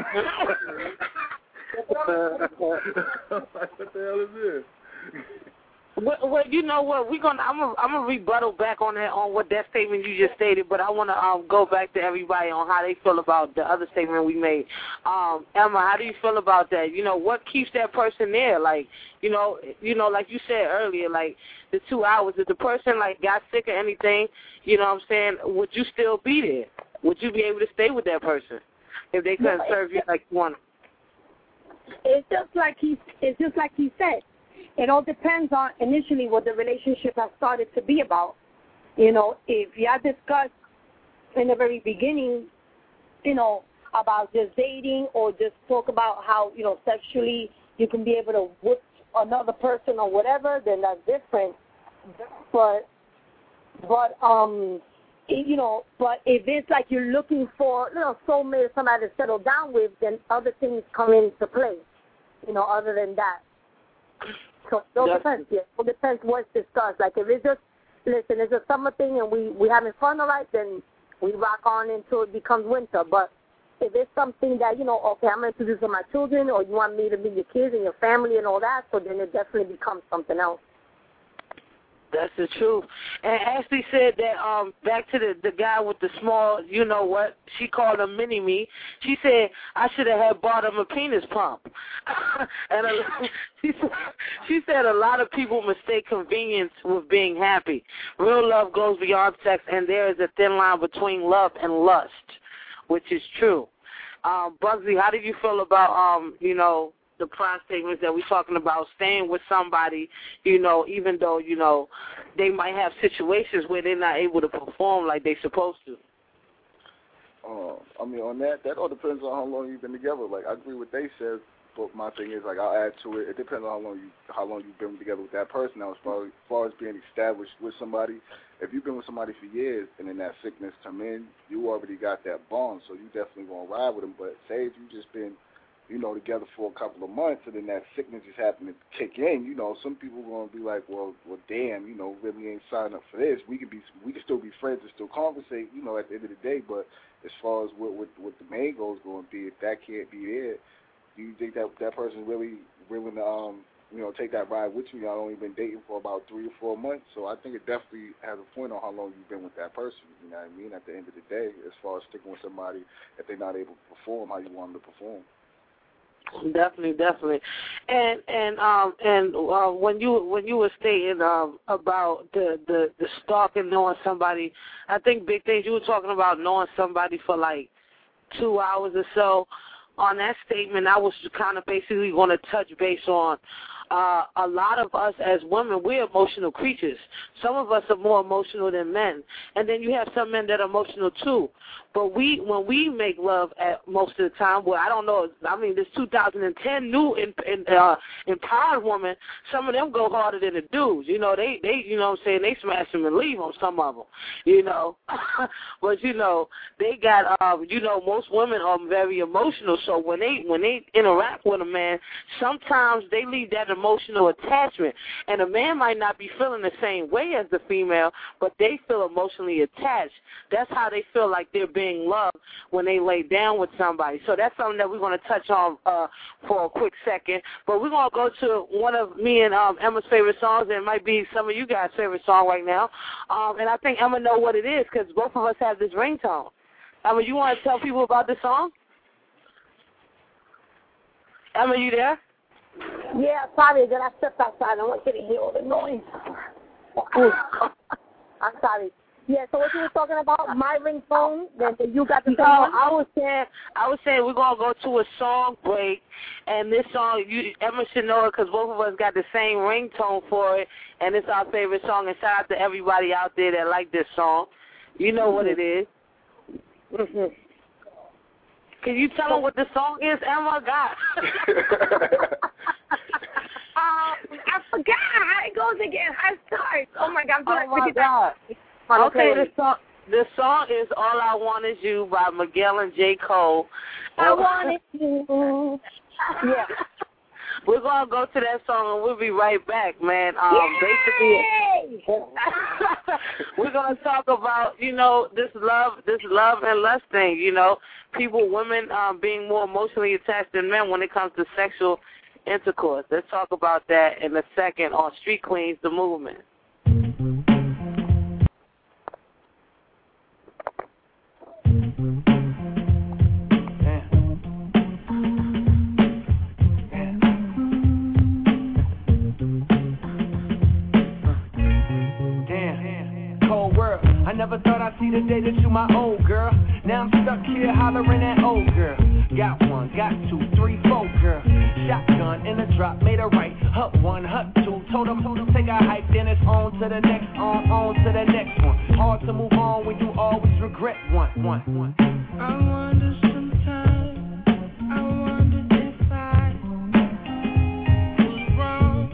What the hell is this? Well, you know what? I'm gonna rebuttal back on what that statement you just stated, but I want to go back to everybody on how they feel about the other statement we made. Emma, how do you feel about that? You know, what keeps that person there? Like, you know, like you said earlier, like the 2 hours. If the person like got sick or anything, you know what I'm saying? Would you still be there? Would you be able to stay with that person if they couldn't serve you like you want? It's just like he said. It all depends on initially what the relationship has started to be about. You know, if you had discussed in the very beginning, about just dating or just talk about how, sexually you can be able to whoop another person or whatever, then that's different. But if it's like you're looking for, soulmate, somebody to settle down with, then other things come into play, other than that. So it depends. Yeah, it depends what's discussed. Like if it's just, listen, it's a summer thing and we having fun, all right, then we rock on until it becomes winter. But if it's something that, okay, I'm introducing my children, or you want me to meet your kids and your family and all that, so then it definitely becomes something else. That's the truth. And Ashley said that, back to the guy with the small, she called him mini-me. She said, I should have bought him a penis pump. And she said a lot of people mistake convenience with being happy. Real love goes beyond sex, and there is a thin line between love and lust, which is true. Bugsy, how do you feel about, the prior statements that we're talking about, staying with somebody, even though, they might have situations where they're not able to perform like they're supposed to? On that all depends on how long you've been together. Like, I agree with what they said, but my thing is, like, I'll add to it. It depends on how long you've been together with that person. Now, as far as being established with somebody, if you've been with somebody for years and then that sickness come in, you already got that bond, so you definitely gonna ride with them. But say if you just been together for a couple of months, and then that sickness just happened to kick in, some people are going to be like, well, damn, really ain't signed up for this. We can still be friends and still conversate, at the end of the day. But as far as what the main goal is going to be, if that can't be there, do you think that person really willing to, take that ride with you? Y'all only been dating for about 3 or 4 months, so I think it definitely has a point on how long you've been with that person. You know what I mean? At the end of the day, as far as sticking with somebody, if they're not able to perform how you want them to perform. Definitely. And when you were stating about the stalking, knowing somebody, I think Big Things, you were talking about knowing somebody for like 2 hours or so. On that statement, I was kind of basically going to touch base on a lot of us as women, we're emotional creatures. Some of us are more emotional than men. And then you have some men that are emotional too. But when we make love at most of the time, well, I don't know, this 2010 new empowered woman, some of them go harder than the dudes. They they smash them and leave them, some of them, But, they got, most women are very emotional. So when they interact with a man, sometimes they leave that emotional attachment. And a man might not be feeling the same way as the female, but they feel emotionally attached. That's how they feel like they're being loved when they lay down with somebody. So that's something that we're going to touch on for a quick second. But we're going to go to one of me and Emma's favorite songs, and it might be some of you guys' favorite song right now. And I think Emma know what it is because both of us have this ringtone. Emma, you want to tell people about this song? Emma, you there? Yeah, sorry, then I stepped outside. I want you to hear all the noise. I'm sorry. Yeah, so what you were talking about, my ringtone, then you got the song? I was saying we're going to go to a song break, and this song, Emma should know it because both of us got the same ringtone for it, and it's our favorite song, and shout out to everybody out there that like this song. You know what it is. Mm-hmm. Can you tell them what the song is, Emma? God. I forgot how it goes again. I start. Oh, my God. Oh, my God. Okay, the song is All I Want Is You by Miguel and J. Cole. I want you. Yeah. We're going to go to that song, and we'll be right back, man. Basically, we're going to talk about, this love and lust thing, women being more emotionally attached than men when it comes to sexual intercourse. Let's talk about that in a second on Street Queens, the movement. I never thought I'd see the day that you my old girl. Now I'm stuck here hollering at old girl. Got 1, got 2, 3, 4, girl. Shotgun in a drop, made a right. Hut 1, hut 2, told him take a hike, then it's on to the next, on to the next one. Hard to move on when you always regret one. I wonder sometimes, if I was wrong.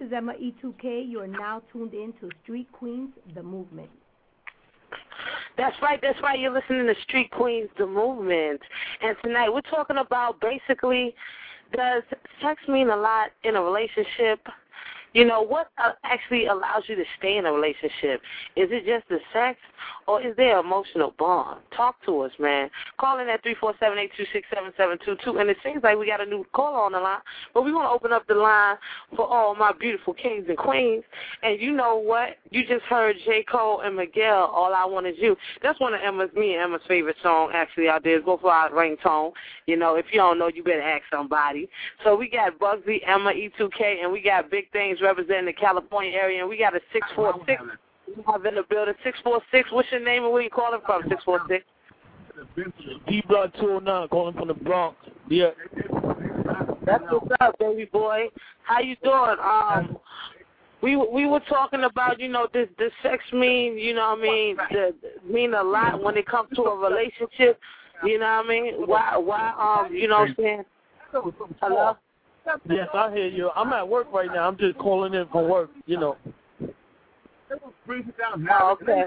is Emma E2K. You are now tuned in to Street Queens, the movement. That's right. You're listening to Street Queens, the movement. And tonight we're talking about basically, does sex mean a lot in a relationship? You know, what actually allows you to stay in a relationship? Is it just the sex, or is there an emotional bond? Talk to us, man. Call in at 347-826-7722. And it seems like we got a new caller on the line, but we want to open up the line for all my beautiful kings and queens. And you know what? You just heard J. Cole and Miguel, All I Want Is You. That's one of me and Emma's favorite song actually out there. It's go for our ringtone. You know, if you don't know, you better ask somebody. So we got Bugsy, Emma E2K, and we got Big Things representing the California area, and we got a 646. We have in the building 646. What's your name and where you calling from? 646. D-Block 209, calling from the Bronx. Yeah. That's what's up, baby boy. How you doing? We were talking about, you know, this sex mean, you know what I mean, mean a lot when it comes to a relationship. You know what I mean? Why you know what I'm saying? Hello? Yes, I hear you. I'm at work right now. I'm just calling in from work, you know. Oh, okay.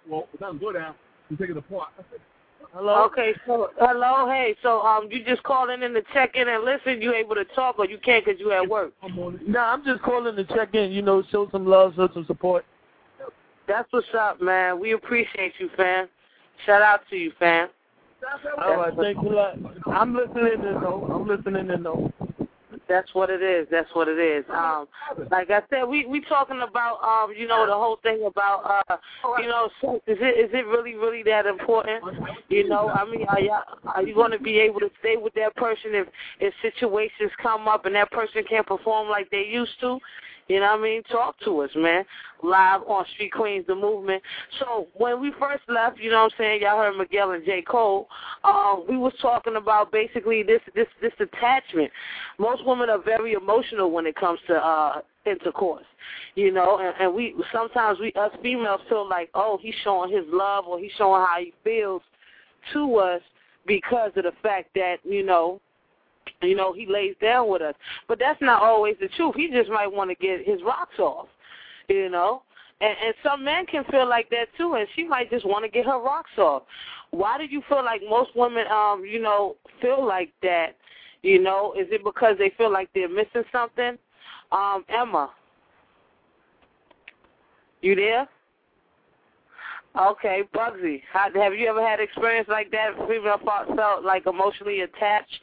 Hello? Okay, so, hello, hey, so, you just calling in to check in and listen, you able to talk, or you can't because you at work? Nah, I'm just calling to check in, you know, show some love, show some support. That's what's up, man. We appreciate you, fam. Shout out to you, fam. All right, thanks a lot. I'm listening in, though. That's what it is. Like I said, we talking about you know, the whole thing about you know, sex. Is it really that important? You know, I mean, are you going to be able to stay with that person if situations come up and that person can't perform like they used to? You know what I mean? Talk to us, man. Live on Street Queens, the movement. So when we first left, you know what I'm saying, y'all heard Miguel and J. Cole, we was talking about basically this attachment. Most women are very emotional when it comes to intercourse, you know, and we sometimes us females feel like, oh, he's showing his love or he's showing how he feels to us because of the fact that, you know, he lays down with us. But that's not always the truth. He just might want to get his rocks off, you know. And some men can feel like that, too, and she might just want to get her rocks off. Why do you feel like most women, you know, feel like that, you know? Is it because they feel like they're missing something? Emma, you there? Okay, Bugsy, have you ever had experience like that? Female felt like emotionally attached?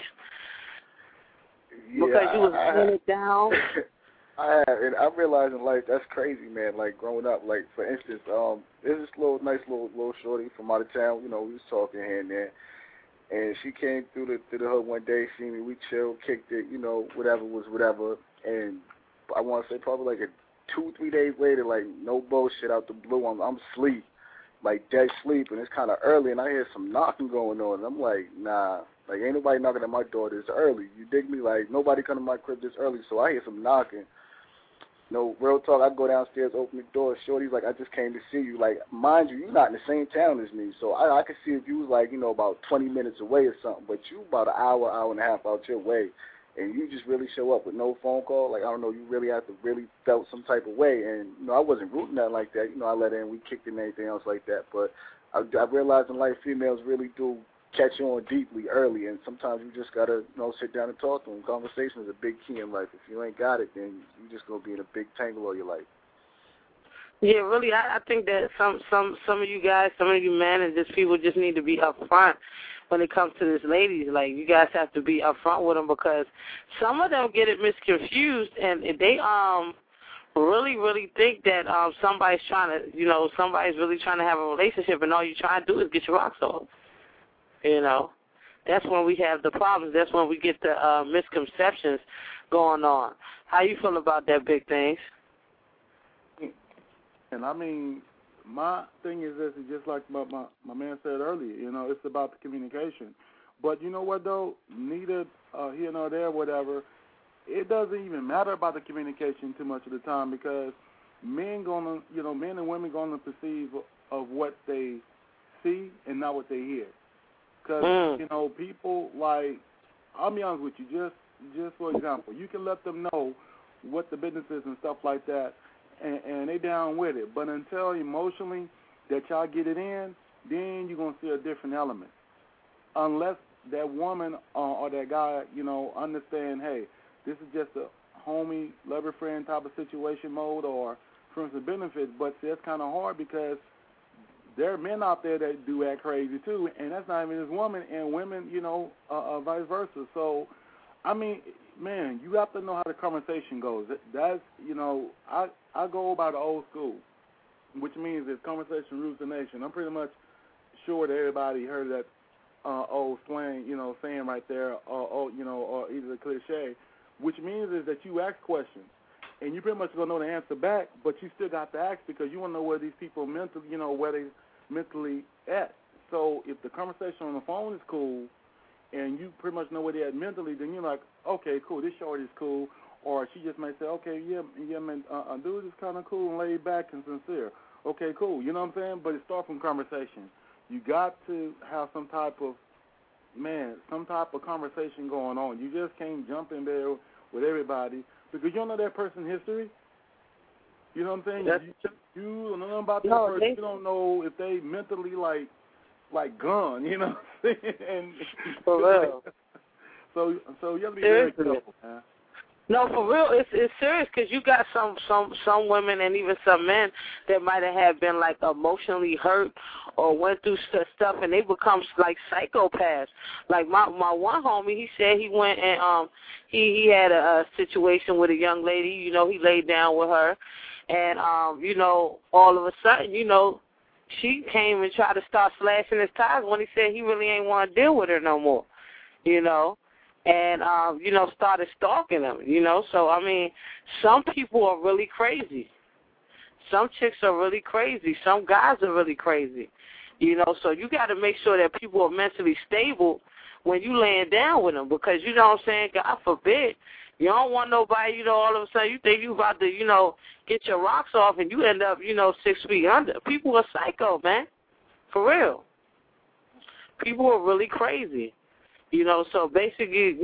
Yeah, because you was putting it down? I have, and I realize in life that's crazy, man. Like growing up, like for instance, there's this nice little shorty from out of town. You know, we was talking here and there, and she came through the hood one day, seen me, we chilled, kicked it, you know, whatever was whatever. And I want to say probably like 2-3 days later, like no bullshit, out the blue, I'm asleep, like dead sleep, and it's kind of early, and I hear some knocking going on, and I'm like, nah. Like, ain't nobody knocking at my door this early. You dig me? Like, nobody come to my crib this early, so I hear some knocking. No, real talk, I go downstairs, open the door. Shorty's like, I just came to see you. Like, mind you, you're not in the same town as me, so I could see if you was, like, you know, about 20 minutes away or something, but you about an hour and a half out your way, and you just really show up with no phone call. Like, I don't know, you really have to really felt some type of way, and, you know, I wasn't rooting that like that. You know, I let her in, we kicked in and anything else like that, but I realized in life females really do catch on deeply early, and sometimes you just gotta, you know, sit down and talk to them. Conversation is a big key in life. If you ain't got it, then you just gonna be in a big tangle all your life. Yeah, really, I think that some of you guys, some of you men, and just people just need to be upfront when it comes to this, ladies. Like, you guys have to be upfront with them, because some of them get it misconfused, and they really think that somebody's really trying to have a relationship, and all you trying to do is get your rocks off. You know, that's when we have the problems. That's when we get the misconceptions going on. How you feel about that, Big Things? And I mean, my thing is this, is just like my man said earlier, you know, it's about the communication. But you know what, though? Neither here nor there, whatever, it doesn't even matter about the communication too much of the time, because men and women gonna perceive of what they see and not what they hear. Because, you know, people, like, I'll be honest with you, just for example, you can let them know what the business is and stuff like that, and they down with it. But until emotionally that y'all get it in, then you're going to see a different element. Unless that woman or that guy, understand, hey, this is just a homie, lover, friend type of situation mode or friends with benefits. But see, it's kind of hard because there are men out there that do act crazy too, and that's not even just women, and women, vice versa. So, I mean, man, you have to know how the conversation goes. That's, I go by the old school, which means that conversation rules the nation. I'm pretty much sure that everybody heard that old slang, saying right there, or either a cliche, which means is that you ask questions, and you pretty much gonna know the answer back, but you still got to ask because you want to know where these people mentally, where they mentally at. So if the conversation on the phone is cool, and you pretty much know where they're at mentally, then you're like, okay, cool, this shorty is cool. Or she just may say, okay, yeah, man, dude is kind of cool and laid back and sincere. Okay, cool, you know what I'm saying? But it starts from conversation. You got to have some type of conversation going on. You just can't jump in there with everybody because you don't know that person's history. You know what I'm saying? You don't know about that person. You don't know if they mentally like gone. You know what I'm saying? For real. So you have to be very careful, man. No, for real, it's serious because you got some women and even some men that might have been like emotionally hurt or went through stuff and they become like psychopaths. Like my one homie, he said he went and he had a situation with a young lady. He laid down with her, and all of a sudden, she came and tried to start slashing his tires when he said he really ain't want to deal with her no more. And, started stalking him, So, I mean, some people are really crazy. Some chicks are really crazy. Some guys are really crazy, So you got to make sure that people are mentally stable when you laying down with them because, you know what I'm saying, God forbid, you don't want nobody, all of a sudden you think you about to, get your rocks off and you end up, 6 feet under. People are psycho, man, for real. People are really crazy. So basically,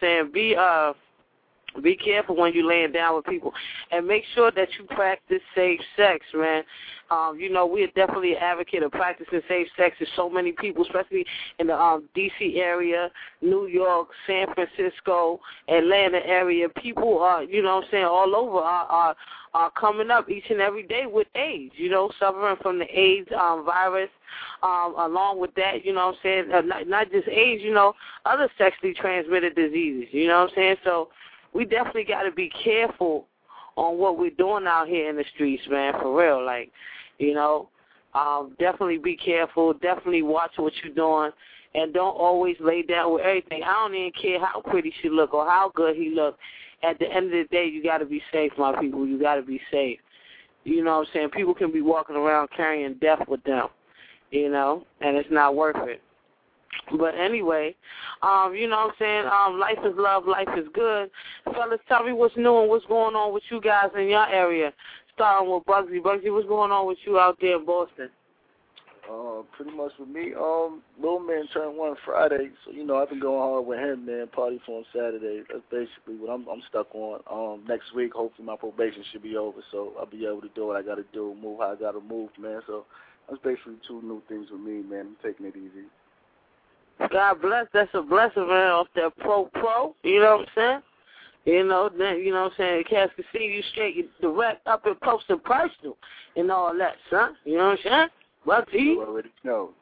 be careful when you're laying down with people. And make sure that you practice safe sex, man. We're definitely an advocate of practicing safe sex. There's so many people, especially in the D.C. area, New York, San Francisco, Atlanta area. People are, all over are coming up each and every day with AIDS, suffering from the AIDS virus. Along with that, not just AIDS, other sexually transmitted diseases, So we definitely got to be careful on what we're doing out here in the streets, man, for real. Definitely be careful. Definitely watch what you're doing. And don't always lay down with everything. I don't even care how pretty she look or how good he look. At the end of the day, you got to be safe, my people. You got to be safe. You know what I'm saying? People can be walking around carrying death with them, and it's not worth it. But anyway, life is love, life is good. Fellas, tell me what's new and what's going on with you guys in your area. Starting with Bugsy. Bugsy, what's going on with you out there in Boston? Pretty much with me, little man turned 1 Friday, so I've been going hard with him, man. Party for him Saturday. That's basically what I'm stuck on. Next week, hopefully my probation should be over, so I'll be able to do what I got to do, move how I got to move, man. So that's basically 2 new things with me, man. I'm taking it easy. God bless. That's a blessing, man. Off that pro. You know what I'm saying? Cats can see you straight, direct, up and close and personal, and all that, son. You know what I'm saying? Bugsy. You already know.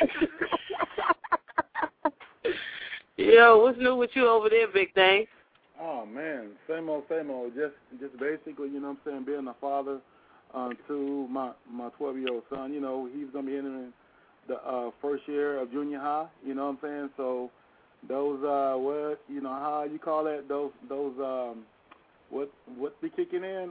Yo, what's new with you over there, big thing? Oh man, same old. Just basically, being a father to my 12-year-old son. He's gonna be entering the first year of junior high. You know what I'm saying? So those how you call that? Those what be kicking in?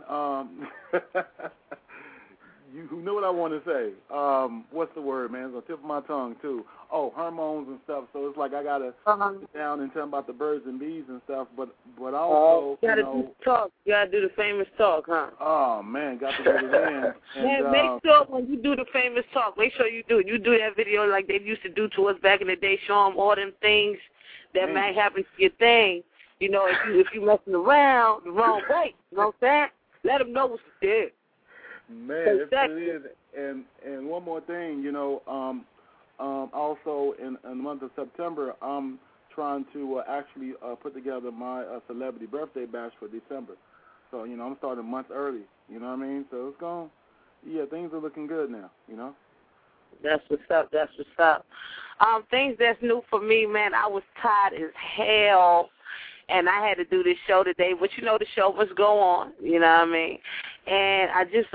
You know what I want to say. What's the word, man? It's on the tip of my tongue, too. Oh, hormones and stuff. So it's like I got to sit down and tell them about the birds and bees and stuff. But also, you got to do the talk. You got to do the famous talk, huh? Oh, man, got to get it in. And, make sure when you do the famous talk, make sure you do it. You do that video like they used to do to us back in the day, show them all them things that might happen to your thing. You know, if you messing around the wrong way, you know what I'm saying? Let them know what you did. Man, it is. And one more thing, you know, also in the month of September, I'm trying to actually put together my celebrity birthday bash for December. So, you know, I'm starting a month early, you know what I mean? So it's going, yeah, things are looking good now, you know? That's what's up. That's what's up. Things that's new for me, man, I was tired as hell, and I had to do this show today. But, you know, the show must go on, you know what I mean? And I just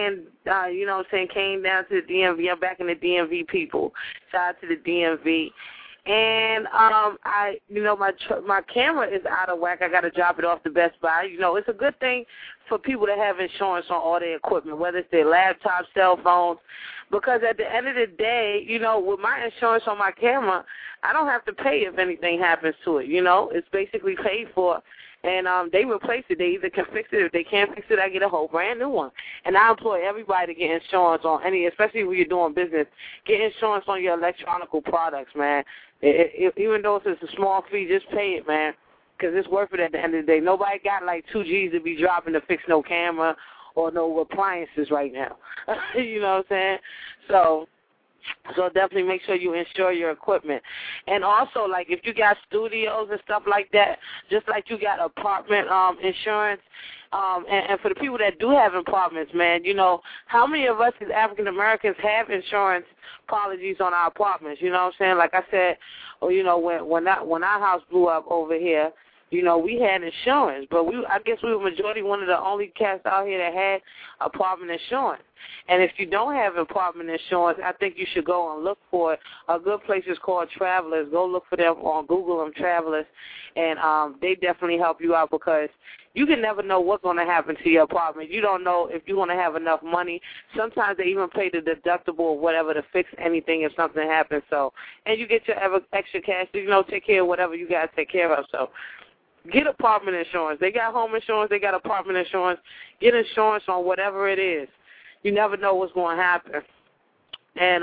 you know what I'm saying, came down to the DMV. I'm back in the DMV, people. Shout out to the DMV. And you know, my camera is out of whack. I got to drop it off to Best Buy. You know, it's a good thing for people to have insurance on all their equipment, whether it's their laptops, cell phones, because at the end of the day, you know, with my insurance on my camera, I don't have to pay if anything happens to it. You know, it's basically paid for. And they replace it. They either can fix it. If they can't fix it, I get a whole brand new one. And I employ everybody to get insurance on any, especially when you're doing business, get insurance on your electronical products, man. Even though it's a small fee, just pay it, man, because it's worth it at the end of the day. Nobody got like 2 G's to be dropping to fix no camera or no appliances right now. You know what I'm saying? So definitely make sure you insure your equipment. And also, like, if you got studios and stuff like that, just like you got apartment insurance, and for the people that do have apartments, man, you know, how many of us as African Americans have insurance policies on our apartments? You know what I'm saying? Like I said, you know, when our house blew up over here, you know, we had insurance, but I guess we were majority one of the only cats out here that had apartment insurance. And if you don't have apartment insurance, I think you should go and look for it. A good place is called Travelers. Go look for them on Google, them Travelers, and they definitely help you out because you can never know what's going to happen to your apartment. You don't know if you're going to have enough money. Sometimes they even pay the deductible or whatever to fix anything if something happens. So, and you get your extra cash to, you know, take care of whatever you got to take care of. So get apartment insurance. They got home insurance. They got apartment insurance. Get insurance on whatever it is. You never know what's going to happen. And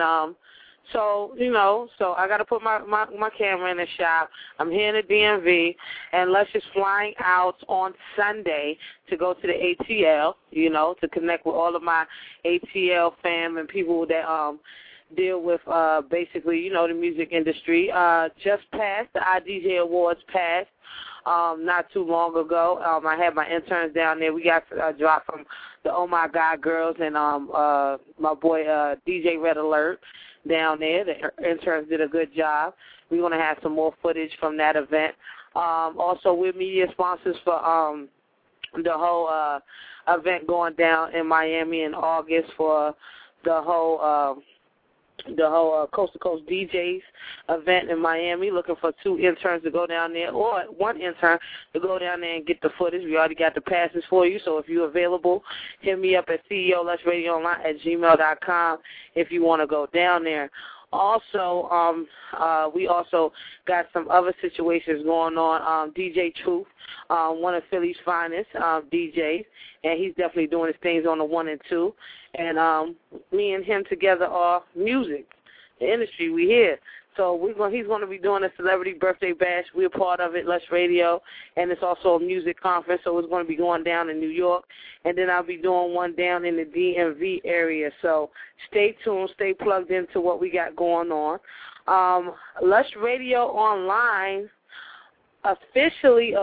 so, you know, so I got to put my camera in the shop. I'm here in the DMV, and Les is flying out on Sunday to go to the ATL, you know, to connect with all of my ATL fam and people that deal with basically, you know, the music industry. Just passed, the iDJ Awards passed. Not too long ago. I had my interns down there. We got a drop from the Oh My God Girls and my boy DJ Red Alert down there. The interns did a good job. We're going to have some more footage from that event. Also, we're media sponsors for the whole event going down in Miami in August for the whole Coast to Coast DJs event in Miami, looking for 2 interns to go down there or 1 intern to go down there and get the footage. We already got the passes for you, so if you're available, hit me up at CEOLessRadioOnline@gmail.com if you want to go down there. Also, we also got some other situations going on. DJ Truth, one of Philly's finest DJs, and he's definitely doing his things on the 1 and 2. And me and him together are music, the industry. We here. So he's going to be doing a celebrity birthday bash. We're part of it, Les Radio, and it's also a music conference, so it's going to be going down in New York. And then I'll be doing one down in the DMV area. So stay tuned, stay plugged into what we got going on. Les Radio Online officially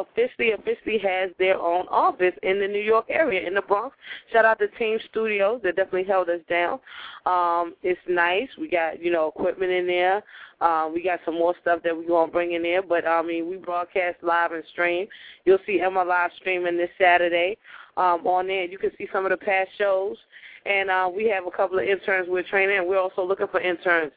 has their own office in the New York area, in the Bronx. Shout out to Team Studios that definitely held us down. It's nice. We got, you know, equipment in there. We got some more stuff that we're going to bring in there. But, I mean, we broadcast live and stream. You'll see Emma live streaming this Saturday on there. You can see some of the past shows. And we have a couple of interns we're training, and we're also looking for interns.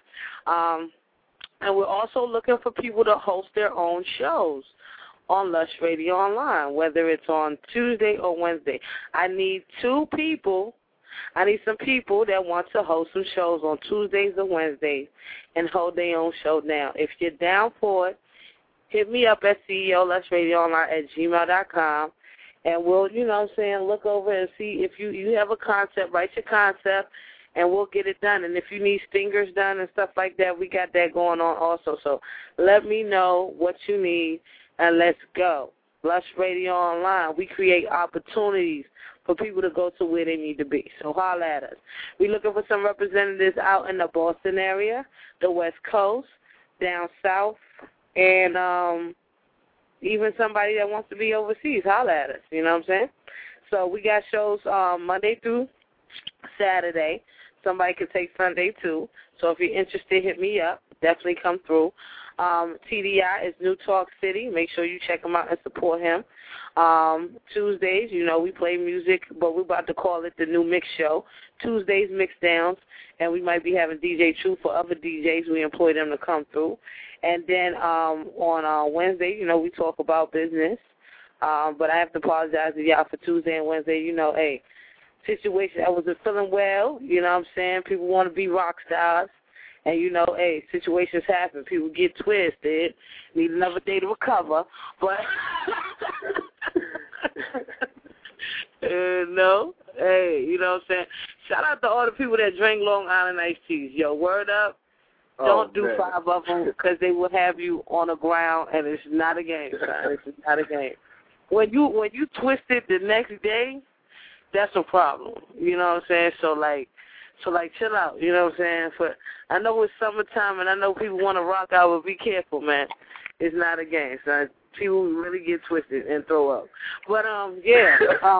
And we're also looking for people to host their own shows on Lush Radio Online, whether it's on Tuesday or Wednesday. I need 2 people. I need some people that want to host some shows on Tuesdays or Wednesdays and hold their own show down. If you're down for it, hit me up at CEOLessRadioOnline@gmail.com, and we'll, you know what I'm saying, look over and see if you have a concept, write your concept, and we'll get it done. And if you need stingers done and stuff like that, we got that going on also. So let me know what you need, and let's go. Blush Radio Online. We create opportunities for people to go to where they need to be. So holler at us. We're looking for some representatives out in the Boston area, the West Coast, down south, and even somebody that wants to be overseas. Holler at us. You know what I'm saying? So we got shows Monday through Saturday. Somebody could take Sunday too. So if you're interested, hit me up. Definitely come through. TDI is New Talk City. Make sure you check him out and support him. Tuesdays, you know, we play music, but we're about to call it the New Mix Show. Tuesdays, mix downs, and we might be having DJ True for other DJs. We employ them to come through. And then on Wednesday, you know, we talk about business. But I have to apologize to y'all for Tuesday and Wednesday. You know, hey, situation, I wasn't feeling well. You know what I'm saying? People want to be rock stars. And, you know, hey, situations happen. People get twisted, need another day to recover. But, no, hey, you know what I'm saying? Shout out to all the people that drink Long Island iced teas. Yo, word up. Don't do 5 of them because they will have you on the ground, and it's not a game, son. It's not a game. When you twist it the next day, that's a problem. You know what I'm saying? So, chill out, you know what I'm saying? But I know it's summertime, and I know people want to rock out, but be careful, man. It's not a game, son. People really get twisted and throw up. But, yeah.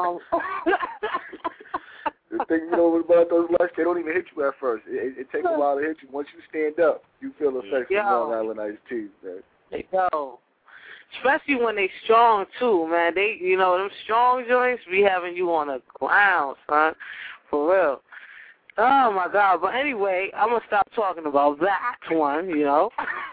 The thing you know about those Lush, they don't even hit you at first. It takes a while to hit you. Once you stand up, you feel the effects of Long Island iced teas, man. Yo. Especially when they strong, too, man. They, you know, them strong joints be having you on the ground, son. For real. Oh, my God. But anyway, I'm going to stop talking about that one, you know.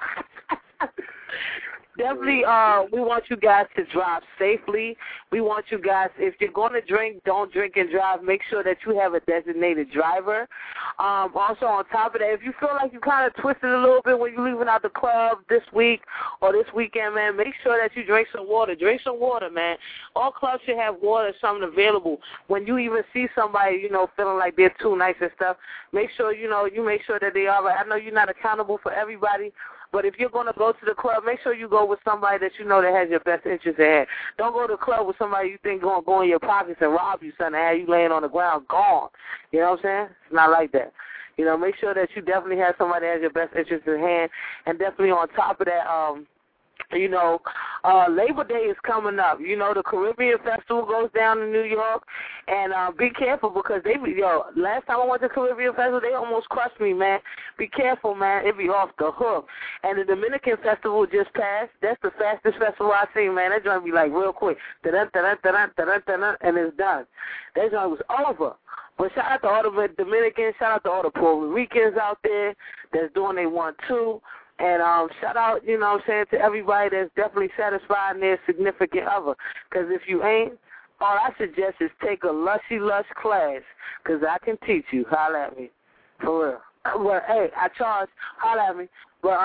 Definitely, we want you guys to drive safely. We want you guys, if you're going to drink, don't drink and drive. Make sure that you have a designated driver. Also, on top of that, if you feel like you kind of twisted a little bit when you're leaving out the club this week or this weekend, man, make sure that you drink some water. Drink some water, man. All clubs should have water, something available. When you even see somebody, you know, feeling like they're too nice and stuff, make sure, you know, you make sure that they are right. I know you're not accountable for everybody, but if you're going to go to the club, make sure you go with somebody that you know that has your best interest at hand. Don't go to the club with somebody you think going to go in your pockets and rob you, son, and have you laying on the ground gone. You know what I'm saying? It's not like that. You know, make sure that you definitely have somebody that has your best interest at hand, and definitely on top of that, you know, Labor Day is coming up. You know, the Caribbean Festival goes down in New York, and be careful because last time I went to the Caribbean Festival, they almost crushed me, man. Be careful, man. It be off the hook. And the Dominican Festival just passed. That's the fastest festival I've seen, man. That joint be like real quick. And it's done. That joint was over. But shout out to all the Dominicans, shout out to all the Puerto Ricans out there that's doing they want to. And shout out, you know what I'm saying, to everybody that's definitely satisfying their significant other. Because if you ain't, all I suggest is take a Lushy Lush class, because I can teach you. Holler at me. For real. Well, hey, I charge. Holler at me. But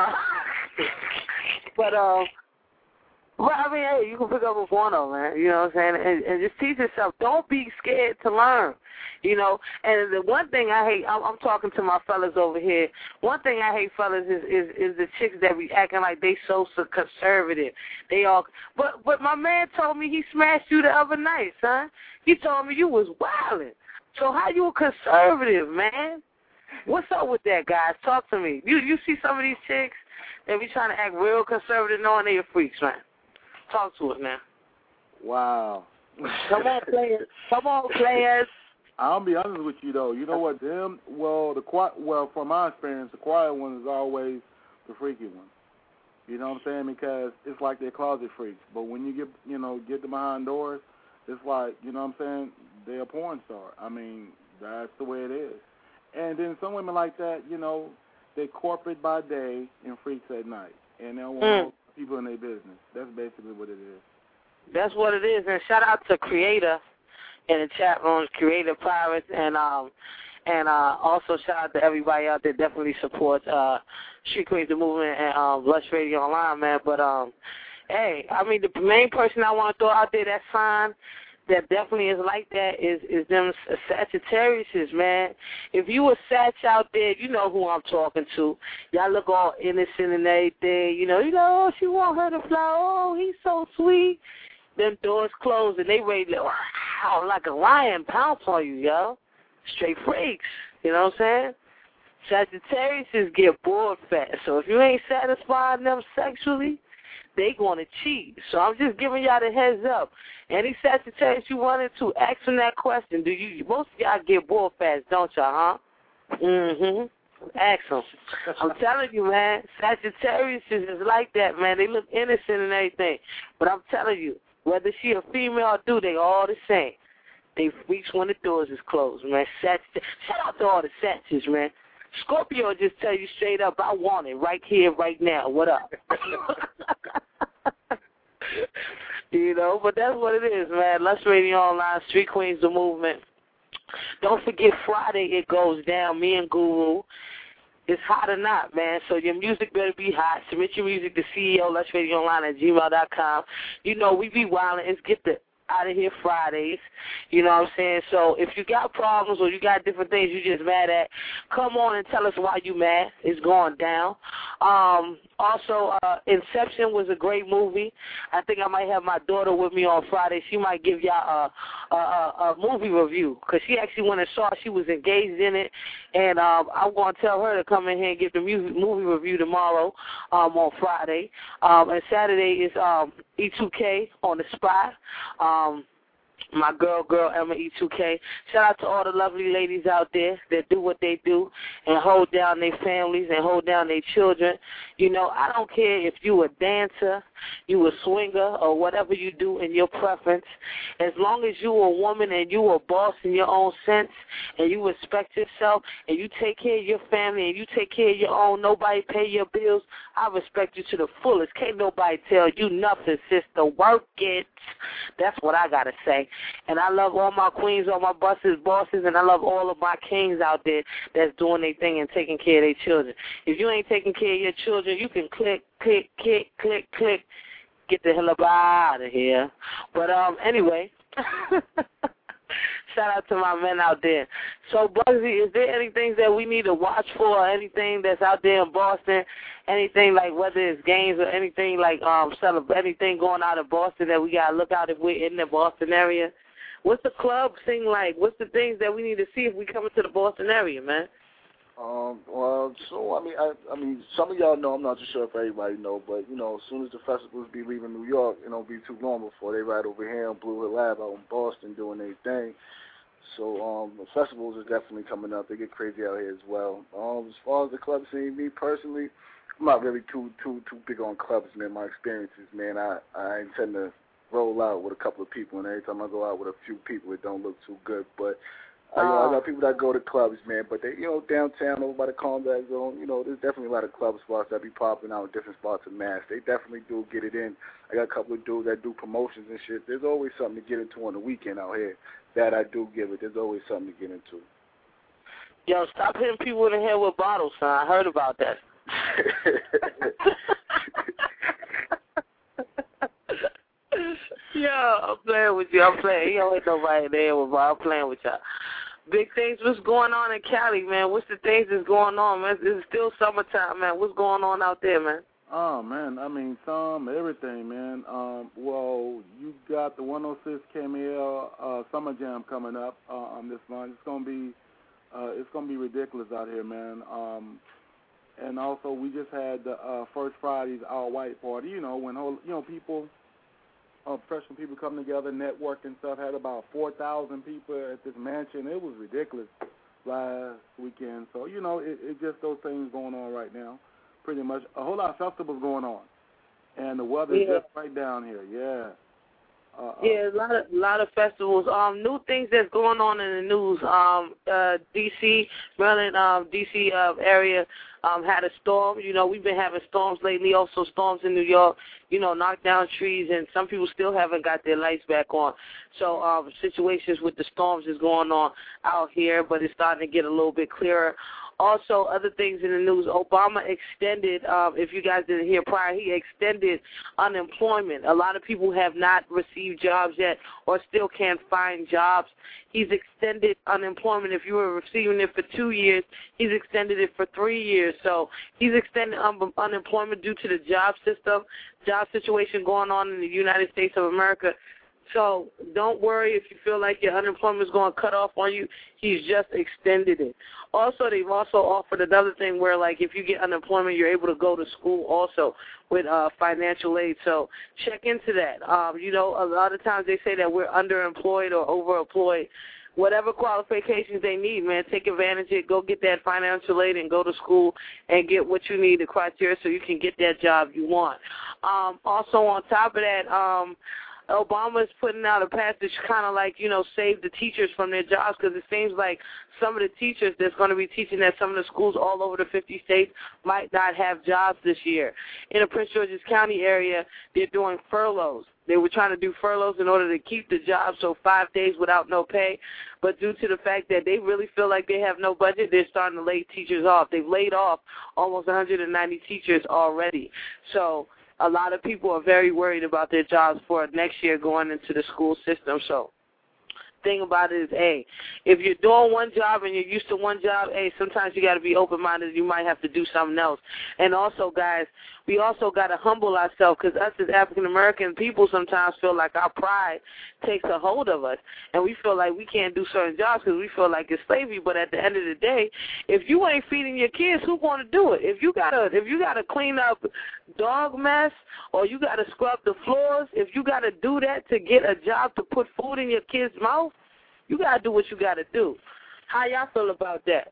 I mean, hey, you can pick up a porno, man. You know what I'm saying? And just teach yourself. Don't be scared to learn. You know, and the one thing I hate, I'm talking to my fellas over here. One thing I hate, fellas, is the chicks that be acting like they so conservative. They all, but my man told me he smashed you the other night, son. He told me you was wildin'. So how you a conservative, man? What's up with that, guys? Talk to me. You see some of these chicks that be trying to act real conservative knowing they are freaks, man. Talk to us now. Wow. Come on, players. Come on, players. I'll be honest with you, though. You know what, from my experience, the quiet one is always the freaky one. You know what I'm saying? Because it's like they're closet freaks. But when you get them behind doors, it's like, you know what I'm saying, they're a porn star. I mean, that's the way it is. And then some women like that, you know, they corporate by day and freaks at night. And they don't want people in their business. That's basically what it is. That's what it is. And shout out to Creator in the chat room, Creator Pirates, and also shout out to everybody out there definitely supports Street Queens the Movement and Blush Radio Online, man. But hey, I mean, the main person I want to throw out there that sign that definitely is like that is them Sagittariuses, man. If you a Sag out there, you know who I'm talking to. Y'all look all innocent and everything. You know, oh, she want her to fly. Oh, he's so sweet. them doors closed and they ready to wow, like a lion pounce on you, yo. Straight freaks, you know what I'm saying? Sagittarius get bored fast, so if you ain't satisfying them sexually, they going to cheat. So I'm just giving y'all the heads up. Any Sagittarius you run into, ask them that question. Most of y'all get bored fast, don't y'all, huh? Mm-hmm. Ask them. I'm telling you, man, Sagittarius is like that, man. They look innocent and everything. But I'm telling you, whether she a female or dude, they all the same. They freaks when the doors is closed, man. Shout out to all the Sagittarius, man. Scorpio just tell you straight up, I want it right here, right now. What up? You know, but that's what it is, man. Lust Radio Online, Street Queens, the movement. Don't forget Friday, it goes down. Me and Guru. It's hot or not, man. So your music better be hot. Submit your music to CEO, lustradioonline@gmail.com. You know, we be wilding. It's get the out of here Fridays. You know what I'm saying? So if you got problems or you got different things you just mad at, come on and tell us why you mad. It's going down. Also, Inception was a great movie. I think I might have my daughter with me on Friday. She might give y'all a movie review because she actually went and saw it. She was engaged in it. And I'm going to tell her to come in here and give the movie review tomorrow on Friday. And Saturday is E2K on the spot. My girl Emma E2K. Shout out to all the lovely ladies out there that do what they do and hold down their families and hold down their children. You know, I don't care if you a dancer, you a swinger, or whatever you do in your preference. As long as you a woman and you a boss in your own sense and you respect yourself and you take care of your family and you take care of your own, nobody pay your bills, I respect you to the fullest. Can't nobody tell you nothing, sister. Work it. That's what I got to say. And I love all my queens, all my bosses, and I love all of my kings out there that's doing their thing and taking care of their children. If you ain't taking care of your children, you can click, get the hell up out of here. But anyway, shout out to my men out there. So, Bugsy, is there anything that we need to watch for, anything that's out there in Boston, anything like whether it's games or anything like anything going out of Boston that we got to look out if we're in the Boston area? What's the club scene like? What's the things that we need to see if we come into the Boston area, man? Well, so I mean, some of y'all know. I'm not too sure if everybody know, but you know, as soon as the festivals be leaving New York, it don't be too long before they ride over here on Blue Hill Lab out in Boston doing their thing. So the festivals are definitely coming up. They get crazy out here as well. As far as the club scene, me personally, I'm not really too big on clubs, man. My experiences, man, I intend to roll out with a couple of people, and every time I go out with a few people, it don't look too good, but. I got people that go to clubs, man, but they, you know, downtown over by the Combat Zone, you know, there's definitely a lot of club spots that be popping out in different spots of Mass. They definitely do get it in. I got a couple of dudes that do promotions and shit. There's always something to get into on the weekend out here that I do give it. There's always something to get into. Yo, stop hitting people in the head with bottles, son. I heard about that. Yo, I'm playing with you. I'm playing. Yo, ain't nobody there with I'm playing with y'all. Big things. What's going on in Cali, man? What's the things that's going on, man? It's still summertime, man. What's going on out there, man? Oh, man. I mean, everything, man. Well, you got the 106 KML Summer Jam coming up this month. It's gonna be ridiculous out here, man. And also, we just had the First Friday's All White Party. You know, when people. Professional people come together, network and stuff. Had about 4,000 people at this mansion. It was ridiculous last weekend. So, you know, it just those things going on right now. Pretty much a whole lot of festivals going on. And the weather is just right down here. Yeah. A lot of festivals. New things that's going on in the news. D.C., Maryland, D.C. area had a storm. You know, we've been having storms lately. Also, storms in New York. You know, knocked down trees, and some people still haven't got their lights back on. So situations with the storms is going on out here, but it's starting to get a little bit clearer. Also, other things in the news, Obama extended, if you guys didn't hear prior, he extended unemployment. A lot of people have not received jobs yet or still can't find jobs. He's extended unemployment. If you were receiving it for 2 years, he's extended it for 3 years. So he's extended unemployment due to the job situation going on in the United States of America. So don't worry if you feel like your unemployment is going to cut off on you. He's just extended it. Also, they've also offered another thing where, like, if you get unemployment, you're able to go to school also with financial aid. So check into that. You know, a lot of times they say that we're underemployed or overemployed. Whatever qualifications they need, man, take advantage of it. Go get that financial aid and go to school and get what you need, the criteria, so you can get that job you want. Also, on top of that, Obama is putting out a passage kind of like, you know, save the teachers from their jobs, because it seems like some of the teachers that's going to be teaching at some of the schools all over the 50 states might not have jobs this year. In the Prince George's County area, they're doing furloughs. They were trying to do furloughs in order to keep the job, so 5 days without no pay. But due to the fact that they really feel like they have no budget, they're starting to lay teachers off. They've laid off almost 190 teachers already. So a lot of people are very worried about their jobs for next year going into the school system. So thing about it is, hey, if you're doing one job and you're used to one job, hey, sometimes you got to be open-minded. You might have to do something else. And also, guys, we also got to humble ourselves, because us as African-American people sometimes feel like our pride takes a hold of us, and we feel like we can't do certain jobs because we feel like it's slavery. But at the end of the day, if you ain't feeding your kids, who's going to do it? If you gotta clean up dog mess, or you got to scrub the floors, if you got to do that to get a job to put food in your kid's mouth, you got to do what you got to do. How y'all feel about that?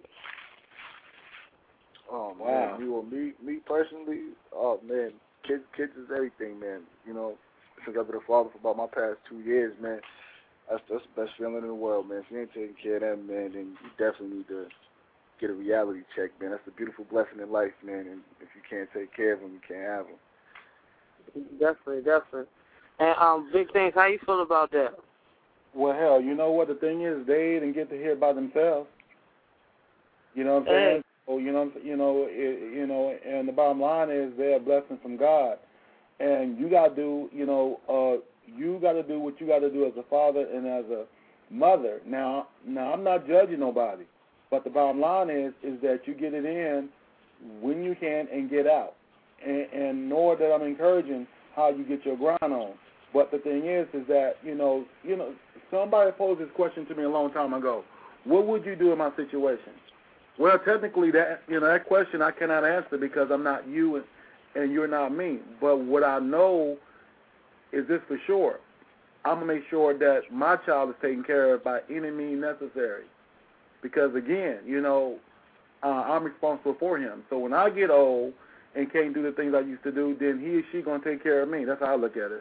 Oh, man, me personally, oh, man, kids is everything, man. You know, since I've been a father for about my past 2 years, man, that's the best feeling in the world, man. If you ain't taking care of them, man, then you definitely need to get a reality check, man. That's a beautiful blessing in life, man, and if you can't take care of them, you can't have them. Definitely. And Big Things, how you feel about that? Well, hell, you know what the thing is? They didn't get to hear it by themselves. You know what I'm saying? Oh, and the bottom line is they're a blessing from God, and you got to do, you got to do what you got to do as a father and as a mother. Now, I'm not judging nobody, but the bottom line is that you get it in when you can and get out, and nor that I'm encouraging how you get your grind on. But the thing is that somebody posed this question to me a long time ago. What would you do in my situation? Well, technically, that question I cannot answer because I'm not you and you're not me. But what I know is this for sure. I'm going to make sure that my child is taken care of by any means necessary. Because, again, I'm responsible for him. So when I get old and can't do the things I used to do, then he or she going to take care of me. That's how I look at it.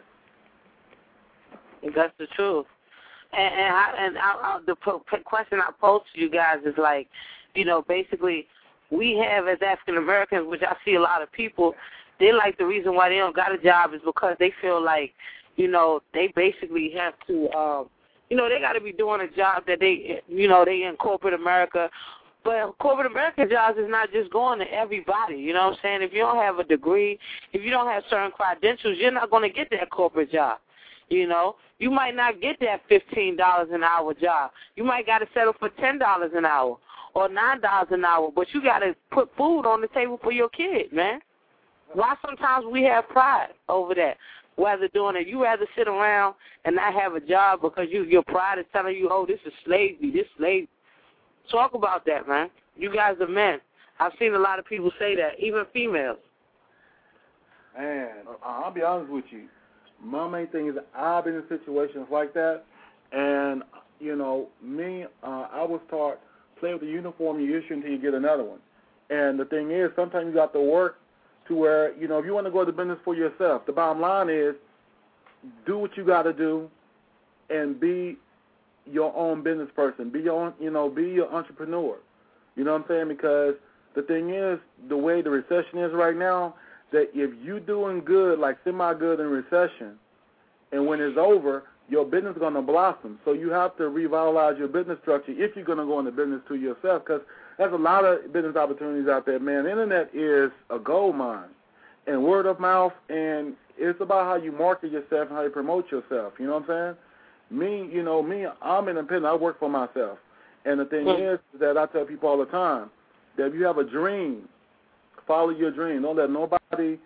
That's the truth. And the question I posed to you guys is like, basically, we have as African Americans, which I see a lot of people, they like the reason why they don't got a job is because they feel like, they basically have to, they got to be doing a job that they in corporate America. But corporate American jobs is not just going to everybody, you know what I'm saying? If you don't have a degree, if you don't have certain credentials, you're not going to get that corporate job. You might not get that $15 an hour job. You might got to settle for $10 an hour or $9 an hour, but you got to put food on the table for your kid, man. Why sometimes we have pride over that? Whether doing it, you rather sit around and not have a job because your pride is telling you, oh, this is slavery, Talk about that, man. You guys are men. I've seen a lot of people say that, even females. Man, I'll be honest with you. My main thing is I've been in situations like that, and, I was taught, play with the uniform you issue until you get another one. And the thing is, sometimes you got to work to where, if you want to go to business for yourself, the bottom line is do what you got to do and be your own business person. Be your own, be your entrepreneur. You know what I'm saying? Because the thing is, the way the recession is right now, that if you doing good, like semi-good in recession, and when it's over, your business is going to blossom. So you have to revitalize your business structure if you're going to go into business to yourself, because there's a lot of business opportunities out there, man. The internet is a gold mine, and word of mouth, and it's about how you market yourself and how you promote yourself. You know what I'm saying? I'm independent. I work for myself. And the thing is that I tell people all the time that if you have a dream, follow your dream. Don't let nobody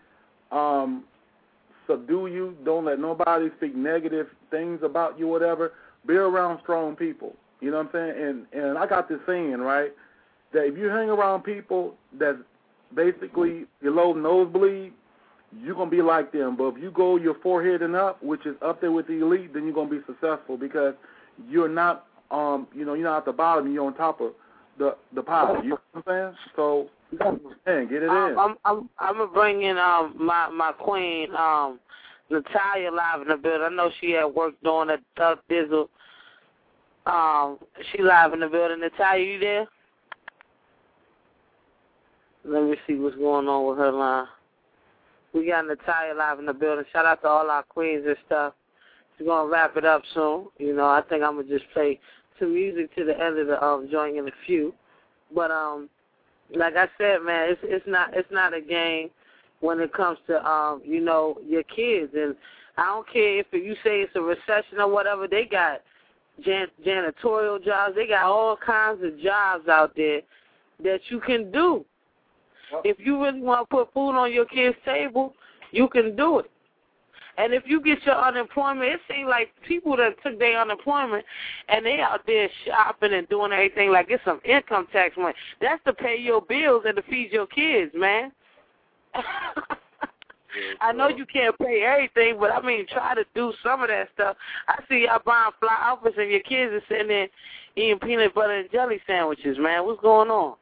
subdue you. Don't let nobody speak negative things about you, whatever. Be around strong people. You know what I'm saying? And I got this saying, right, that if you hang around people that's basically below nosebleed, you're going to be like them. But if you go your forehead and up, which is up there with the elite, then you're going to be successful because you're not, you're not at the bottom. You're on top of the pile. You know what I'm saying? So, man, get it in. I'm gonna bring in my queen, Natalia, live in the building. I know she at work doing that Thug Dizzle. She live in the building. Natalia, you there? Let me see what's going on with her line. We got Natalia live in the building. Shout out to all our queens and stuff. She's going to wrap it up soon. I think I'm going to just play some music to the end of the joint in a few. But like I said, man, it's not a game when it comes to, your kids. And I don't care if you say it's a recession or whatever. They got janitorial jobs. They got all kinds of jobs out there that you can do. If you really want to put food on your kid's table, you can do it. And if you get your unemployment, it seems like people that took their unemployment and they out there shopping and doing everything like it's some income tax money. That's to pay your bills and to feed your kids, man. I know you can't pay everything, but, try to do some of that stuff. I see y'all buying fly outfits and your kids are sitting there eating peanut butter and jelly sandwiches, man. What's going on?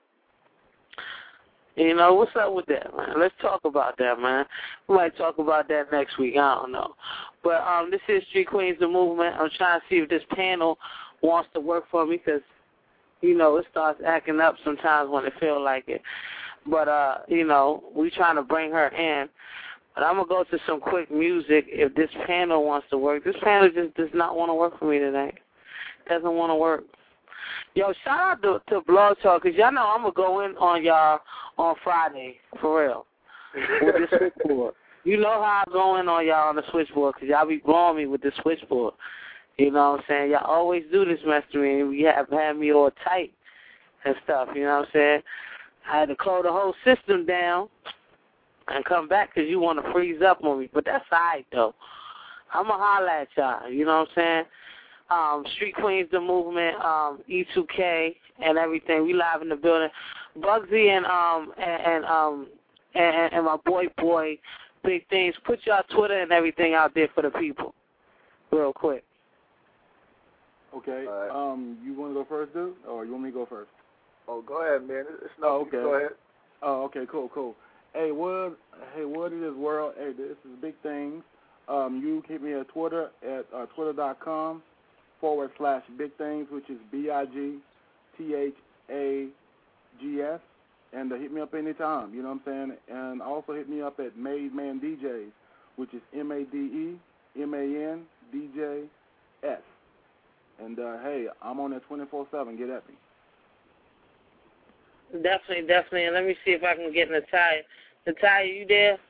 What's up with that, man? Let's talk about that, man. We might talk about that next week. I don't know. But this is Street Queens, the movement. I'm trying to see if this panel wants to work for me because, it starts acting up sometimes when it feels like it. But, we trying to bring her in. But I'm going to go to some quick music if this panel wants to work. This panel just does not want to work for me tonight. Doesn't want to work. Yo, shout out to Blog Talk, because y'all know I'm going to go in on y'all on Friday, for real, with this switchboard. You know how I go in on y'all on the switchboard, because y'all be blowing me with the switchboard. You know what I'm saying? Y'all always do this mess to me, and you have had me all tight and stuff, you know what I'm saying? I had to close the whole system down and come back because you want to freeze up on me. But that's all right, though. I'm going to holler at y'all, you know what I'm saying? Street Queens, the movement, E2K, and everything. We live in the building. Bugsy and my boy, Big Things. Put y'all Twitter and everything out there for the people, real quick. Okay. You want to go first, dude, or you want me to go first? Oh, go ahead, man. It's not. Okay. Go ahead. Oh, okay. Cool. Hey, what it is, world? Hey, this is Big Things. You keep me at Twitter at twitter.com/Big Things, which is BIGTHAGS, and hit me up anytime, you know what I'm saying? And also hit me up at Made Man DJs, which is MADEMAN DJS. And hey, I'm on that 24/7. Get at me. Definitely. And let me see if I can get Natalia. Natalia, you there?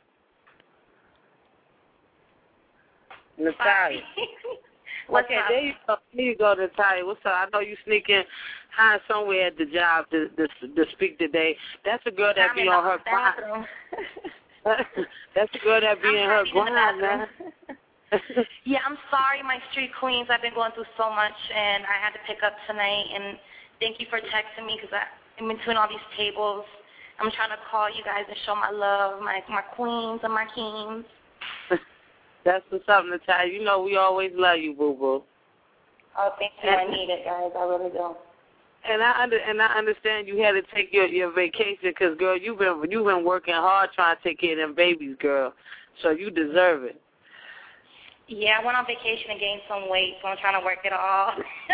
Natalia. Okay, there you go, Natalia. What's up? I know you sneaking high somewhere at the job to speak today. That's a girl that be on her grind. That's a girl that be in her grind, man. Yeah, I'm sorry, my Street Queens. I've been going through so much, and I had to pick up tonight. And thank you for texting me because in between all these tables, I'm trying to call you guys and show my love, my queens and my kings. That's what's up, Natalia. You know we always love you, boo-boo. Oh, thank you. I need it, guys. I really do. And I understand you had to take your vacation because, girl, you've been working hard trying to take care of them babies, girl. So you deserve it. Yeah, I went on vacation and gained some weight, so I'm trying to work it all.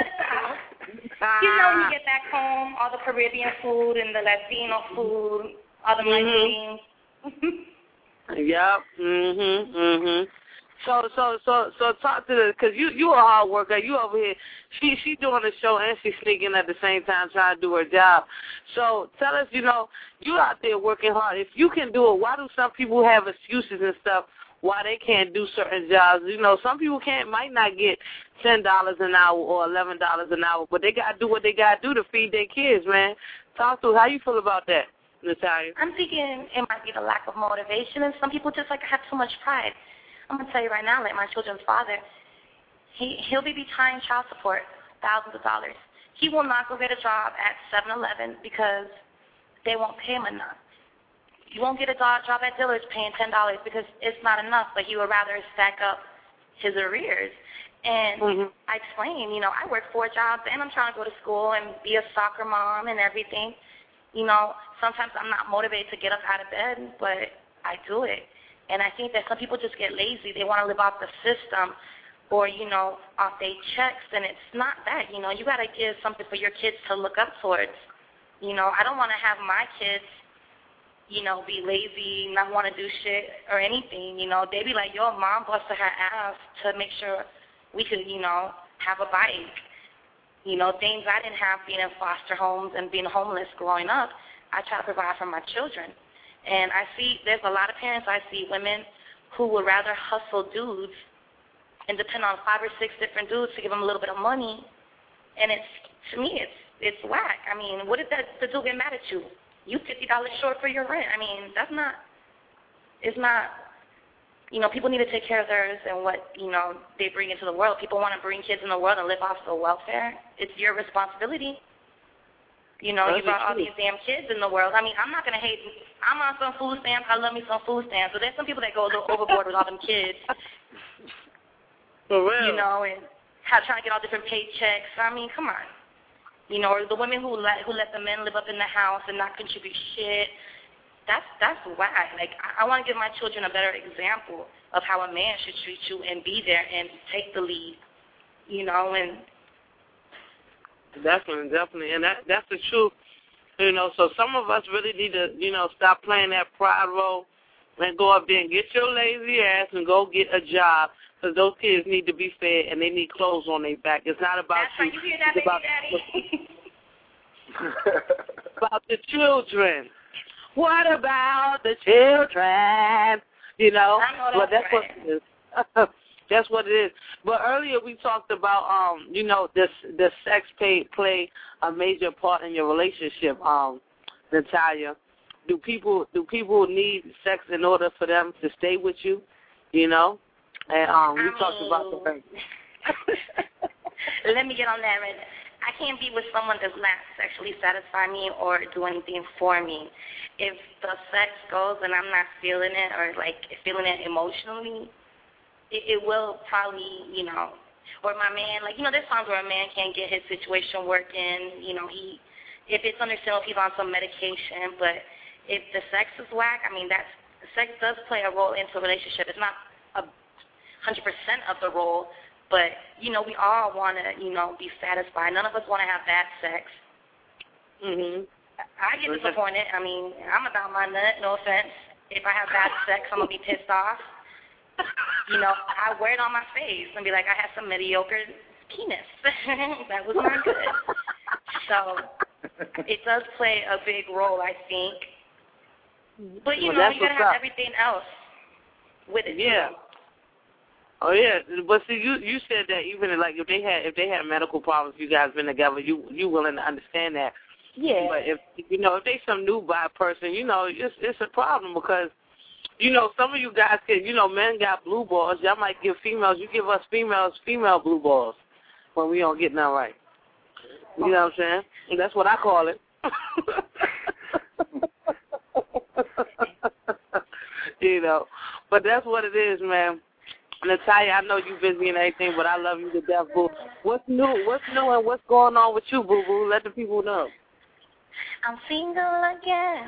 When you get back home, all the Caribbean food and the Latino food, all the Muslims. Yep. So talk to the, because you a hard worker. You over here. She doing the show and she's sneaking at the same time trying to do her job. So tell us, you out there working hard. If you can do it, why do some people have excuses and stuff why they can't do certain jobs? Some people might not get $10 an hour or $11 an hour, but they gotta do what they gotta do to feed their kids, man. Talk to how you feel about that, Natalia. I'm thinking it might be the lack of motivation, and some people just have too much pride. I'm going to tell you right now, my children's father, he'll be behind child support, thousands of dollars. He will not go get a job at 7-Eleven because they won't pay him enough. You won't get a job at Dillard's paying $10 because it's not enough, but he would rather stack up his arrears. And I explain, I work 4 jobs, and I'm trying to go to school and be a soccer mom and everything. Sometimes I'm not motivated to get up out of bed, but I do it. And I think that some people just get lazy. They want to live off the system or, off their checks, and it's not that. You got to give something for your kids to look up towards. I don't want to have my kids, be lazy, not want to do shit or anything. They be like, yo, mom busted her ass to make sure we could, have a bike. Things I didn't have being in foster homes and being homeless growing up, I try to provide for my children. And I see there's a lot of parents, I see women who would rather hustle dudes and depend on 5 or 6 different dudes to give them a little bit of money. And to me, it's whack. I mean, what if the dude get mad at you? You $50 short for your rent. I mean, it's not, people need to take care of theirs and what, they bring into the world. People want to bring kids in the world and live off the welfare. It's your responsibility. You brought all these damn kids in the world. I mean, I'm not going to hate. I'm on some food stamps. I love me some food stamps. So there's some people that go a little overboard with all them kids. For real. And trying to get all different paychecks. I mean, come on. Or the women who let the men live up in the house and not contribute shit. That's whack. Like, I want to give my children a better example of how a man should treat you and be there and take the lead. And Definitely, and that's the truth. So some of us really need to, stop playing that pride role and go up there and get your lazy ass and go get a job, because those kids need to be fed and they need clothes on their back. It's not about you. You hear that, baby daddy? About the children. What about the children? But that's what it is. That's what it is. But earlier we talked about, the sex play a major part in your relationship, Natalia. Do people need sex in order for them to stay with you? And we talked about the thing. Let me get on that right. I can't be with someone that does not sexually satisfy me or do anything for me. If the sex goes and I'm not feeling it or feeling it emotionally, it will probably, or my man, there's times where a man can't get his situation working, if it's understandable, he's on some medication, but if the sex is whack, I mean, sex does play a role into a relationship. It's not 100% of the role, but, we all want to, be satisfied. None of us want to have bad sex. I get disappointed. I mean, I'm about my nut, no offense. If I have bad sex, I'm going to be pissed off. I wear it on my face and be like, I had some mediocre penis. That was not good. So it does play a big role, I think. But, you got to have everything else with it. Yeah. Too. Oh, yeah. But see, you said that even if they had medical problems, you guys been together, you willing to understand that. Yeah. But if they some new bi person, it's a problem because, some of you guys can, men got blue balls. Y'all might give females. You give us female blue balls when we don't get nothing right. You know what I'm saying? And that's what I call it. But that's what it is, man. Natalia, I know you busy and everything, but I love you to death, boo. What's new and what's going on with you, boo-boo? Let the people know. I'm single again.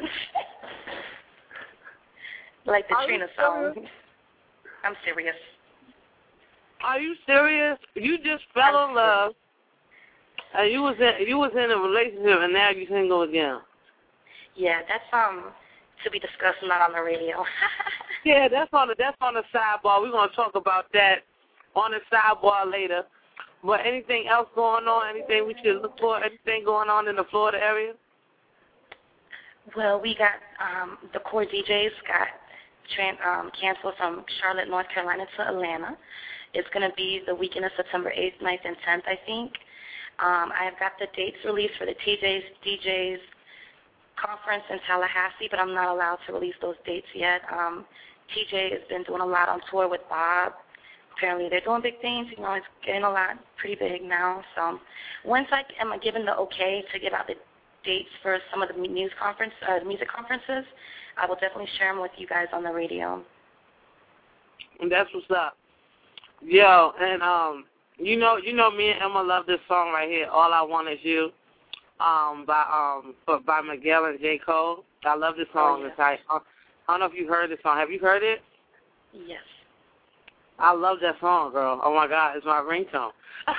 Like the Trina song. I'm serious. Are you serious? You just fell in love, and you was in a relationship, and now you're single again. Yeah, that's to be discussed, not on the radio. Yeah, that's on the sidebar. We're gonna talk about that on the sidebar later. But anything else going on? Anything we should look for? Anything going on in the Florida area? Well, we got the core DJs got canceled from Charlotte, North Carolina to Atlanta. It's going to be the weekend of September 8th, 9th, and 10th, I think. I've got the dates released for the DJs conference in Tallahassee, but I'm not allowed to release those dates yet. TJ has been doing a lot on tour with Bob. Apparently they're doing big things. You know, it's getting a lot pretty big now. So once I am given the okay to give out the dates for some of the music conferences, I will definitely share them with you guys on the radio. And that's what's up. Yo, and you know me and Emma love this song right here, All I Want Is You, by Miguel and J. Cole. I love this song. Oh, yes. I don't know if you heard this song. Have you heard it? Yes. I love that song, girl. Oh my God, it's my ringtone.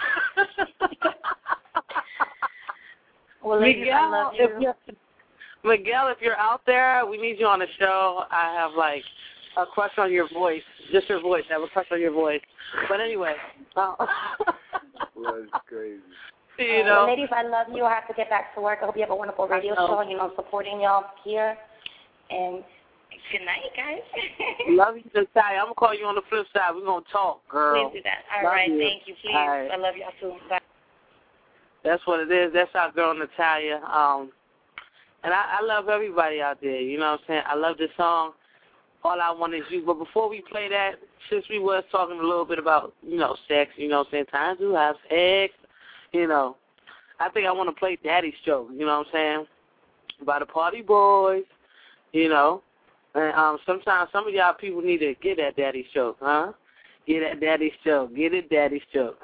Well, ladies, I love you. Miguel, if you're out there, we need you on the show. I have like a crush on your voice, just your voice. I have a crush on your voice. But anyway, That's crazy. You know, well, ladies, I love you. I have to get back to work. I hope you have a wonderful radio show. You know, supporting y'all here. And good night, guys. Love you, Natalia. I'm gonna call you on the flip side. We're gonna talk, girl. Please do that. All right, thank you. Please, right. I love y'all too. Bye. That's what it is. That's our girl, Natalia. And I love everybody out there. You know what I'm saying? I love this song, All I Want Is You. But before we play that, since we was talking a little bit about, you know, sex, you know what I'm saying, time to have sex, you know, I think I want to play Daddy's Joke, you know what I'm saying, by the Party Boys, you know. And sometimes some of y'all people need to get that Daddy's Joke, huh? Get that Daddy's Joke. Get it, Daddy's Joke.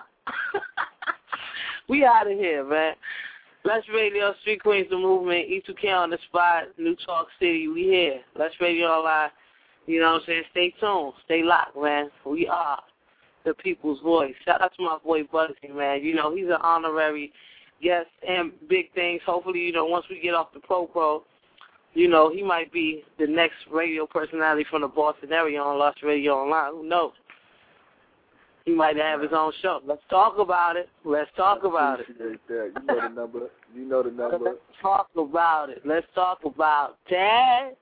We out of here, man. Let's Radio, Street Queens, the movement, E2K on the spot, New Talk City, we here. Let's Radio Online, you know what I'm saying? Stay tuned, stay locked, man. We are the people's voice. Shout out to my boy Bugsy, man. You know, he's an honorary guest and big things. Hopefully, you know, once we get off the Pro, you know, he might be the next radio personality from the Boston area on Lost Radio Online. Who knows? He might have his own show. Let's talk about it. Let's talk about it. You know the number. You know the number. Let's talk about it. Let's talk about that.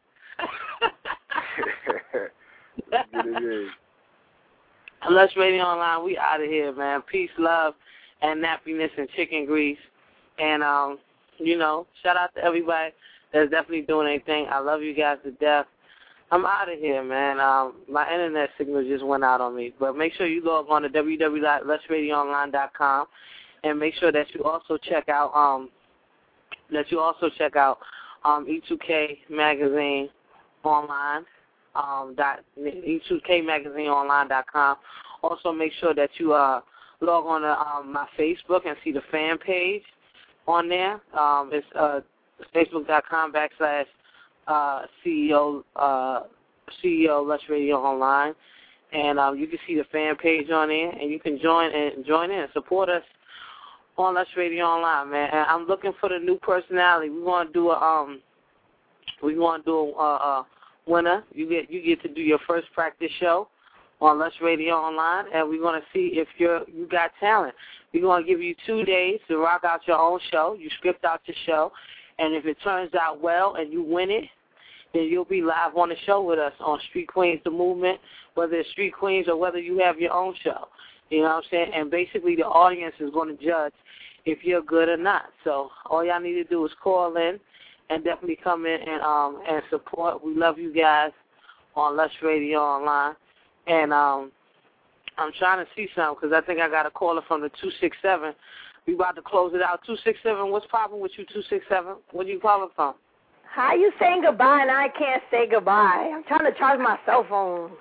Get it in. Let's Radio Online. We out of here, man. Peace, love, and nappiness and chicken grease. And, you know, shout out to everybody that's definitely doing anything. I love you guys to death. I'm out of here, man. My internet signal just went out on me. But make sure you log on to www.letsradioonline.com and make sure that you also check out E2K Magazine online, E2KMagazineonline.com. Also make sure that you log on to my Facebook and see the fan page on there. It's CEO Let's Radio Online, and you can see the fan page on there, and you can join in and support us on Let's Radio Online, man. And I'm looking for the new personality. We want to do a winner. You get to do your first practice show on Let's Radio Online, and we're going to see if you got talent. We're going to give you 2 days to rock out your own show. You script out your show. And if it turns out well and you win it, then you'll be live on the show with us on Street Queens, the movement, whether it's Street Queens or whether you have your own show. You know what I'm saying? And basically the audience is going to judge if you're good or not. So all y'all need to do is call in and definitely come in and support. We love you guys on Let's Radio Online. And I'm trying to see something because I think I got a caller from the 267. We about to close it out. 267, what's popping with you, 267? Where you calling from? How you saying goodbye and I can't say goodbye? I'm trying to charge my cell phone.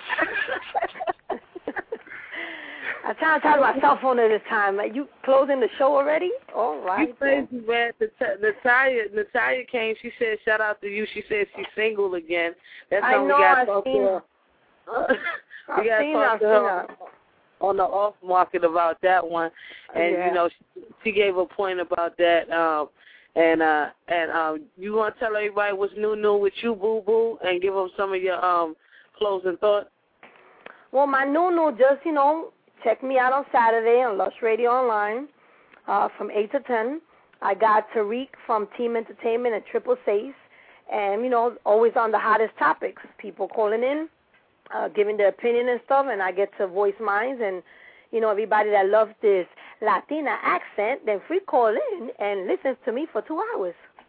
I'm trying to charge my cell phone at this time. Are you closing the show already? All right. You crazy, man. Natalia came. She said, shout out to you. She said she's single again. That's how we got to talk to her. We got to talk to her on the off market about that one. And, you know, she gave a point about that. And you want to tell everybody what's new with you, Boo Boo, and give them some of your closing thoughts? Well, my new, just, check me out on Saturday on Lush Radio Online from 8 to 10. I got Tariq from Team Entertainment at Triple Sace. And, always on the hottest topics. People calling in, giving their opinion and stuff, and I get to voice mine. And, everybody that loves this Latina accent, then free call in and listens to me for 2 hours.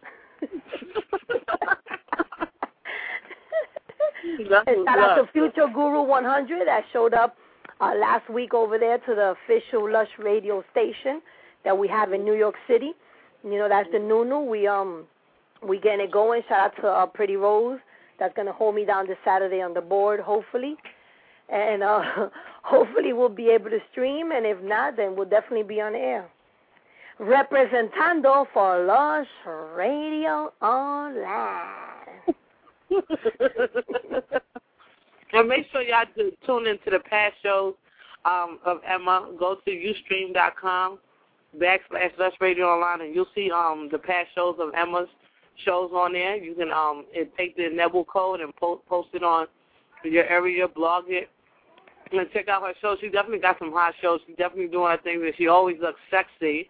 And shout out to Future Guru 100 that showed up last week over there to the official Lush Radio station that we have in New York City. That's the Nunu. We getting it going. Shout out to Pretty Rose that's going to hold me down this Saturday on the board, hopefully. And hopefully we'll be able to stream, and if not, then we'll definitely be on the air. Representando for Lush Radio Online. And make sure y'all tune into the past shows of Emma. Go to ustream.com/Lush Radio Online, and you'll see the past shows of Emma's shows on there. You can take the Nebel code and post it on your area, blog it, and check out her show. She definitely got some hot shows. She's definitely doing her thing. She always looks sexy.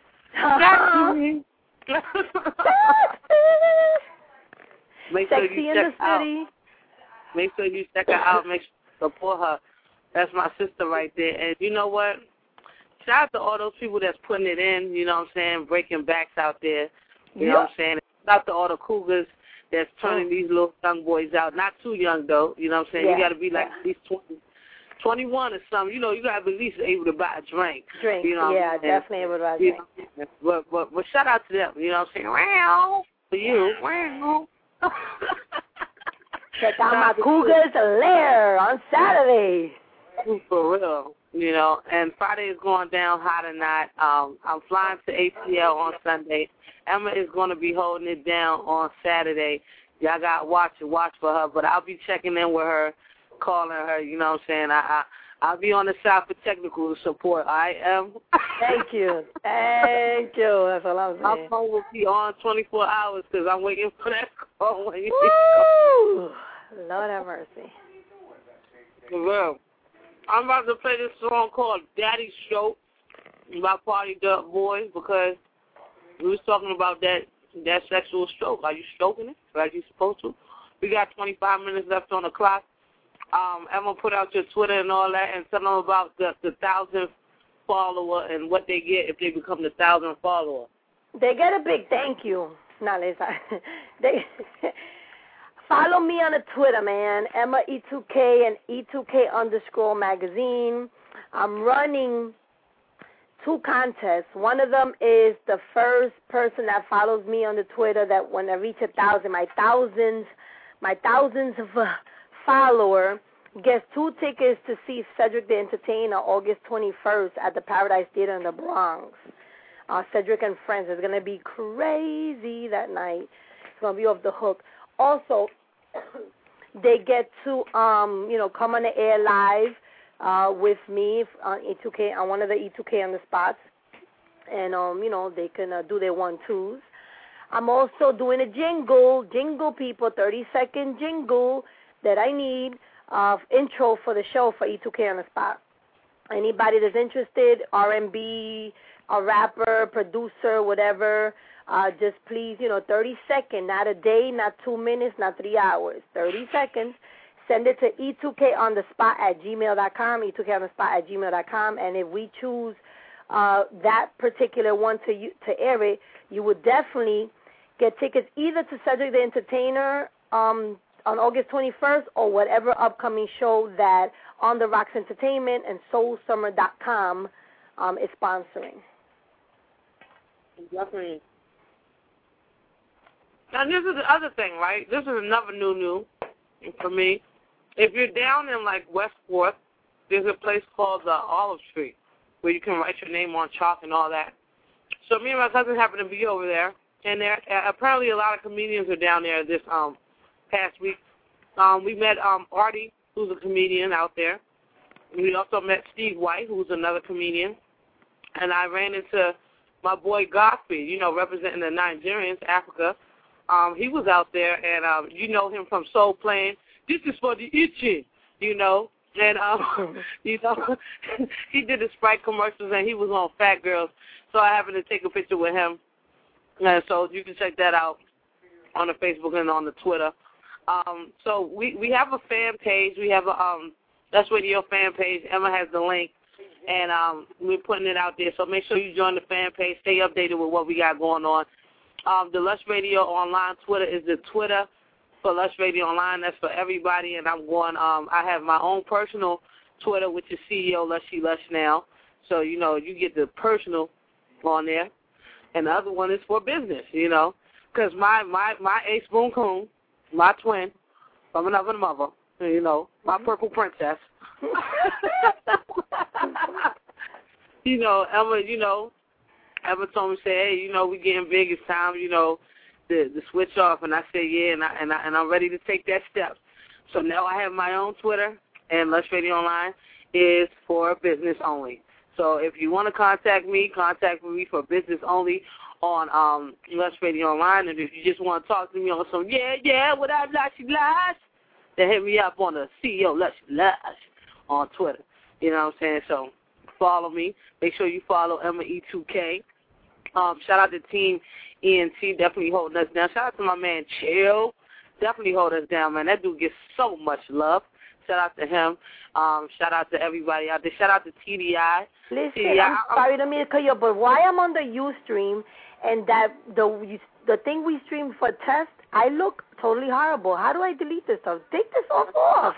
Make sure you check out. Make sure you check her out. Make sure you support her. That's my sister right there. And you know what? Shout out to all those people that's putting it in, breaking backs out there. You know what I'm saying? Shout out to all the cougars that's turning these little young boys out. Not too young, though. You know what I'm saying? You got to be like at least 21 or something. You got to be at least able to buy a drink. Definitely able to buy a drink. But shout out to them. You know what I'm saying? Wow. For you. Wow. Check out my Cougars Lair on Saturday. For real. And Friday is going down hot or not. I'm flying to ATL on Sunday. Emma is going to be holding it down on Saturday. Y'all got to watch for her. But I'll be checking in with her, calling her, you know what I'm saying? I'll be on the side for technical support. I am. Thank you. Thank you. That's all I'm saying. My phone will be on 24 hours because I'm waiting for that call. When you Woo! Lord have mercy. For real. I'm about to play this song called Daddy's Stroke by Party Duck Boys because we was talking about that sexual stroke. Are you stroking it like you supposed to? We got 25 minutes left on the clock. Emma, put out your Twitter and all that and tell them about the 1,000th follower and what they get if they become the 1,000th follower. They get a big thank you. No, they follow me on the Twitter, man. Emma E2K and E2K_magazine. I'm running 2 contests. One of them is the first person that follows me on the Twitter that when I reach 1,000, my thousands of follower gets 2 tickets to see Cedric the Entertainer August 21st at the Paradise Theater in the Bronx. Cedric and Friends. It's going to be crazy that night. It's going to be off the hook. Also, they get to, come on the air live with me on E2K, on one of the E2K on the spots. And, they can do their 1-2s. I'm also doing a jingle people, 30-second jingle that I need intro for the show for E2K on the spot. Anybody that's interested, R&B, a rapper, producer, whatever, just please, 30 seconds, not a day, not 2 minutes, not 3 hours, 30 seconds. Send it to e2konthespot@gmail.com, e2konthespot@gmail.com, and if we choose that particular one to air it, you would definitely get tickets either to Cedric the Entertainer on August 21st or whatever upcoming show that On the Rocks Entertainment and SoulSummer.com is sponsoring. Definitely. Now, this is the other thing, right? This is another new for me. If you're down in, West 4th, there's a place called the Olive Tree where you can write your name on chalk and all that. So me and my cousin happen to be over there, and there apparently a lot of comedians are down there this past week. We met Artie, who's a comedian out there. We also met Steve White, who's another comedian. And I ran into my boy Godfrey, you know, representing the Nigerians, Africa. He was out there, and you know him from Soul Playing. This is for the itchy, you know. And, you know, he did the Sprite commercials, and he was on Fat Girls. So I happened to take a picture with him. And so you can check that out on the Facebook and on the Twitter. So we have a fan page. We have a Lush Radio fan page. Emma has the link, and we're putting it out there. So make sure you join the fan page. Stay updated with what we got going on. The Lush Radio Online Twitter is the Twitter for Lush Radio Online. That's for everybody. And I'm going. I have my own personal Twitter, which is CEO Lushy Lush now. So you know you get the personal on there, and the other one is for business. You know, because my Ace Boon Coon, my twin from another mother. You know, my purple princess. You know, Emma told me, say, hey, you know, we getting big. It's time, you know, to switch off. And I said, yeah, and I'm ready to take that step. So now I have my own Twitter, and Lush Radio Online is for business only. So if you want to contact me for business only on Lush Radio Online. And if you just want to talk to me on some, what up, Lushy Lush, then hit me up on the CEO Lush Lush on Twitter. You know what I'm saying? So follow me. Make sure you follow Emma E2K. Shout out to Team ENT, definitely holding us down. Shout out to my man Chill, definitely holding us down, man. That dude gets so much love. Shout out to him. Shout out to everybody out there. Shout out to TDI. Listen, TDI, I'm sorry to me to cut you, but why I'm on the Ustream and that the thing we stream for test, I look totally horrible. How do I delete this stuff? Take this off.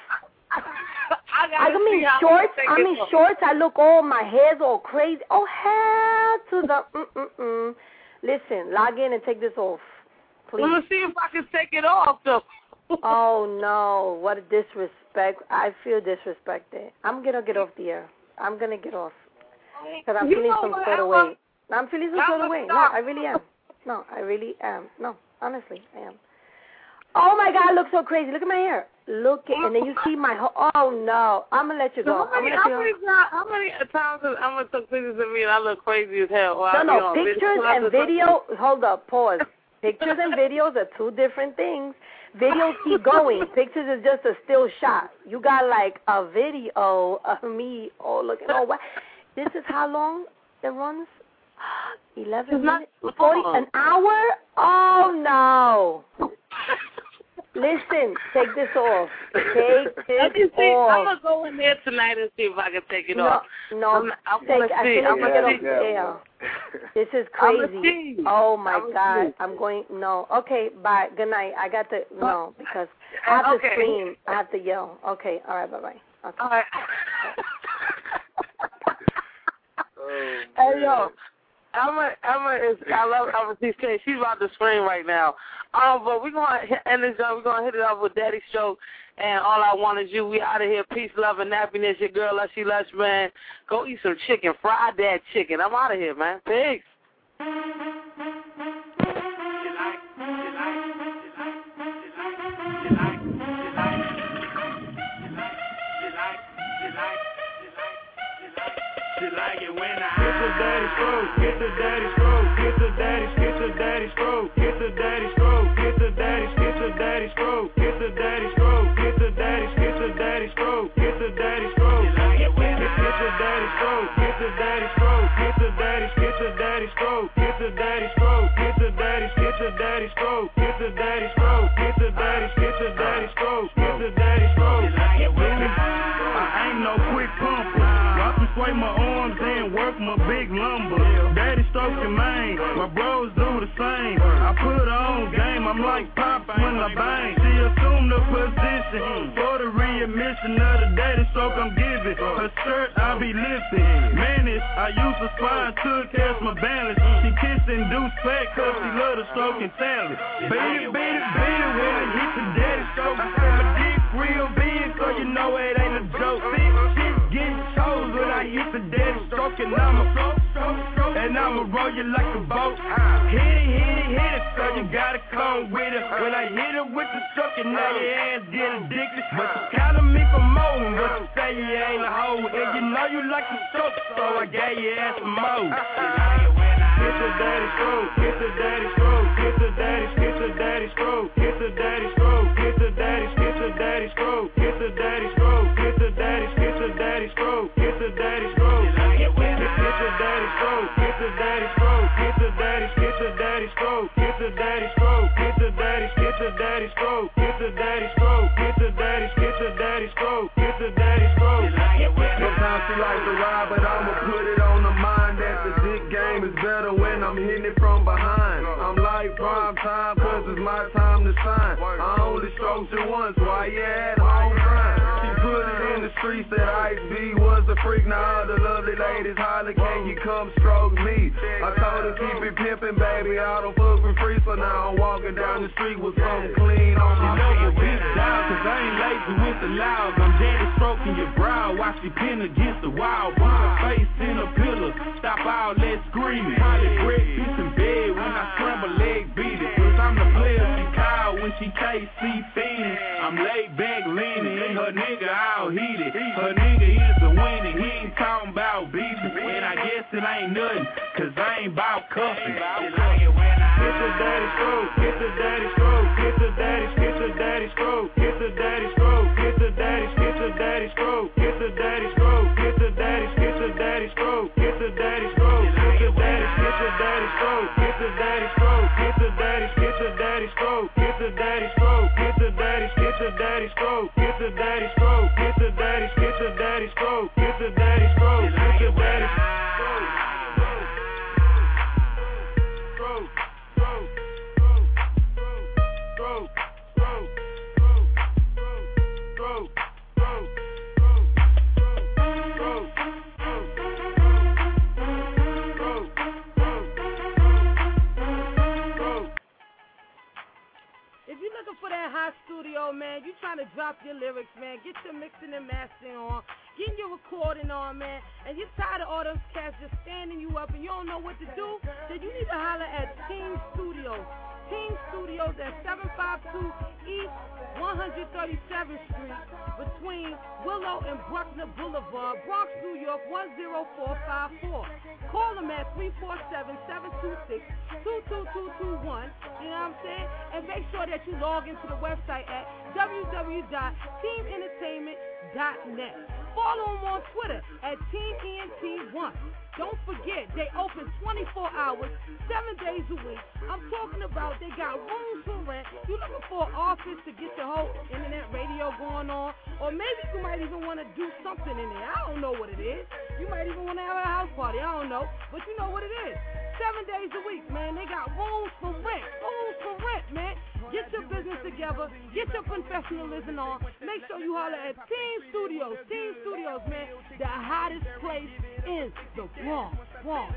I'm in shorts. I look my hair's all crazy. Oh, hell to the Listen, log in and take this off, please. Well, let's see if I can take it off, though. Oh, no. What a disrespect. I feel disrespected. I'm going to get off the air. I'm going to get off. Because I'm feeling some sort of way. I'm feeling some sort of way. No, I really am. No, I really am. No, honestly, I am. Oh, my God, I look so crazy. Look at my hair. And then you see my oh, no. I'm going to let you go. How many times have Emma took pictures of me and I look crazy as hell? No, pictures and video. Hold up, pause. Pictures and videos are two different things. Videos keep going. Pictures is just a still shot. You got like a video of me looking what? This is how long it runs? 11 minutes? 40, an hour? Oh, no. Listen, take this off. Take this off. I'm going to go in there tonight and see if I can take it off. No, I'm going to get off the air. This is crazy. Oh, my God. I'm going, no. Okay, bye. Good night. I got to, no, because I have to scream. I have to yell. Okay, all right, bye-bye. Okay. All right. Hey, yo. Emma is, I love Emma TK. She's about to scream right now. But we're going to end this up. We're going to hit it off with Daddy Stroke and All I Want Is You. We out of here. Peace, love, and happiness. Your girl, Lushy Lush, man. Go eat some chicken. Fry that chicken. I'm out of here, man. Peace. She like it when I get the daddy stroke, get the daddy stroke, get the daddy stroke, get the daddy stroke, get the daddy stroke, get the daddy stroke, get the daddy stroke, get the daddy stroke, get the daddy stroke, get the daddy stroke, get the daddy stroke, get the daddy stroke, get the daddy stroke, get the daddy stroke, get the daddy stroke, get the daddy stroke. I ain't no quick pumper. Sway my arms and work my big lumber. Daddy stroke your mane, my bros do the same. I put her on game, I'm like Pops when I bang. She assume the position for the readmission of the daddy stroke I'm giving. Her shirt I be lifting. Manish, I use a spine to catch my balance. She kissing Deuce Fat cause she love the stroking talent. Beat it when I hit the daddy stroke. I said my dick real big so you know it ain't a joke. Shit getting chose when I hit the daddy stroke and I'ma roll you like a boat. Hit it, so you gotta come with it. When I hit it with the stroke and now your ass get addicted. But you counted me for more, but you say you ain't a hoe. And you know you like the stroke, so I gave your ass some more. Get daddy stroke, get the daddy stroke, get the daddy stroke, get the daddy stroke, get the daddy stroke, get the daddy stroke, get the daddy stroke, get the daddy stroke, get the daddy stroke, get the daddy stroke, get the daddy stroke, get the daddy stroke, get the daddy stroke, get the daddy stroke, get the daddy stroke, get the daddy stroke. Sometimes she likes to ride, but I'ma put it on the mind that the dick game is better when I'm hitting it from behind. I'm like prime time, cause it's my time to shine. I only stroked you once, why you at home crying? She put it in the streets that Ice B was a freak. Now all the lovely ladies holler, can you come stroke me? I told her keep it pimpin', baby, I don't fuck for free. So now I'm walking down the street with something clean on my face. Bitch down, cause I ain't lazy with the loud. I'm daddy stroking your brow, watch she pin against the wall. Put her face in a pillar, stop all that screaming. Holly brick, bitch in bed when I scramble leg beat it. Cause I'm the player she call when she KC fiendin'. I'm laid back leaning, and her nigga all heated. Her nigga is the winning, he ain't talking about beefing. And I guess it ain't nothing, cause I ain't bout cuffing. Get the daddy stroke, get the daddy stroke, get the daddy stroke, get the daddy stroke, get the daddy stroke, get the daddy stroke, get the daddy stroke, get the daddy stroke, get the daddy stroke, get the daddy stroke, get the daddy stroke, get the daddy stroke, get the daddy stroke, get the daddy stroke, get the daddy stroke, get the daddy stroke, get the daddy for that hot studio, man. You trying to drop your lyrics, man. Get your mixing and mastering on. Get your recording on, man. And you're tired of all those cats just standing you up and you don't know what to do? Then you need to holler at Team Studios. Team Studios at 752 East 137th Street between Willow and Bruckner Boulevard, Bronx, New York 10454. Call them at 347-726-22221. You know what I'm saying? And make sure that you log into the website at www.teamentertainment.net. Follow them on Twitter at TeamENT1. Don't forget, they open 24 hours, 7 days a week. I'm talking about they got rooms for rent. You looking for an office to get your whole internet radio going on, or maybe you might even want to do something in there. I don't know what it is. You might even want to have a house party. I don't know, but you know what it is. 7 days a week, man. They got rooms for rent. Rooms for rent, man. Get your business together. Get your professionalism on. Make sure you holler at Team Studios. Team Studios, man. The hottest place in the Bronx. Bronx.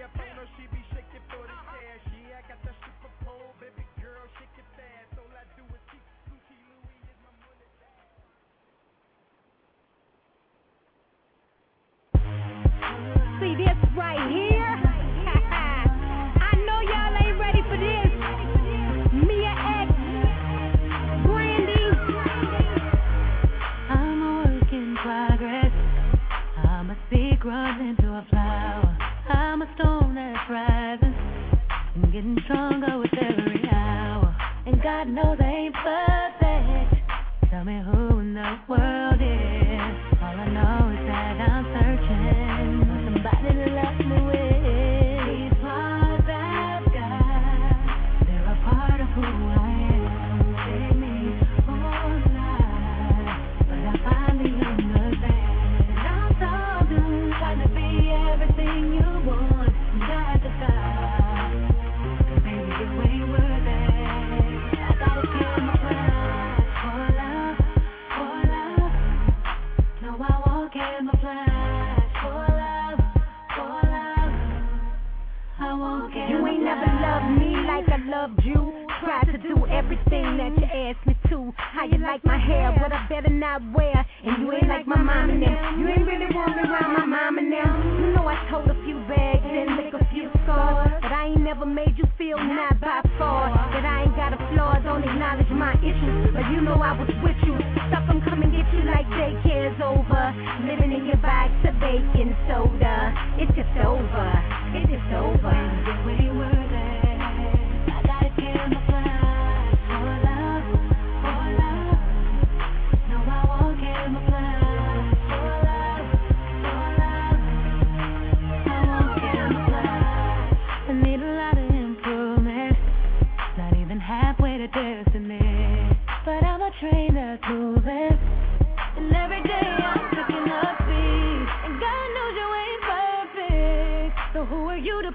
See this right here? I know y'all ain't ready for this. Mia X, Brandy. I'm a work in progress. I'm a seed grown into a flower. I'm a stone that's rising and getting stronger with every hour. And God knows I ain't perfect. Tell me who in the world is. All I know is that I'm searching for somebody to love me with. These flaws I've got, they're a part of who I am. Take me all night, but I finally understand. I'm so done trying to be everything you want. Not the sky, cause baby you ain't worth it. I gotta kill my pride for love, for love. No, I won't camouflage for love, for love. I won't camouflage. You ain't never loved me like I loved you. Tried to do everything that you asked me to. How you like my hair, but I better not wear. And you ain't like my mom and them. You ain't really want me around my mom and them. You know I told a few bags and lick a few scars, but I ain't never made you feel not by far. That I ain't got a flaw, don't acknowledge my issues. But you know I was with you. Stuff I'm coming get you like daycare's over. Living in your box of baking soda. It's just over. It's just over. You ain't worth it.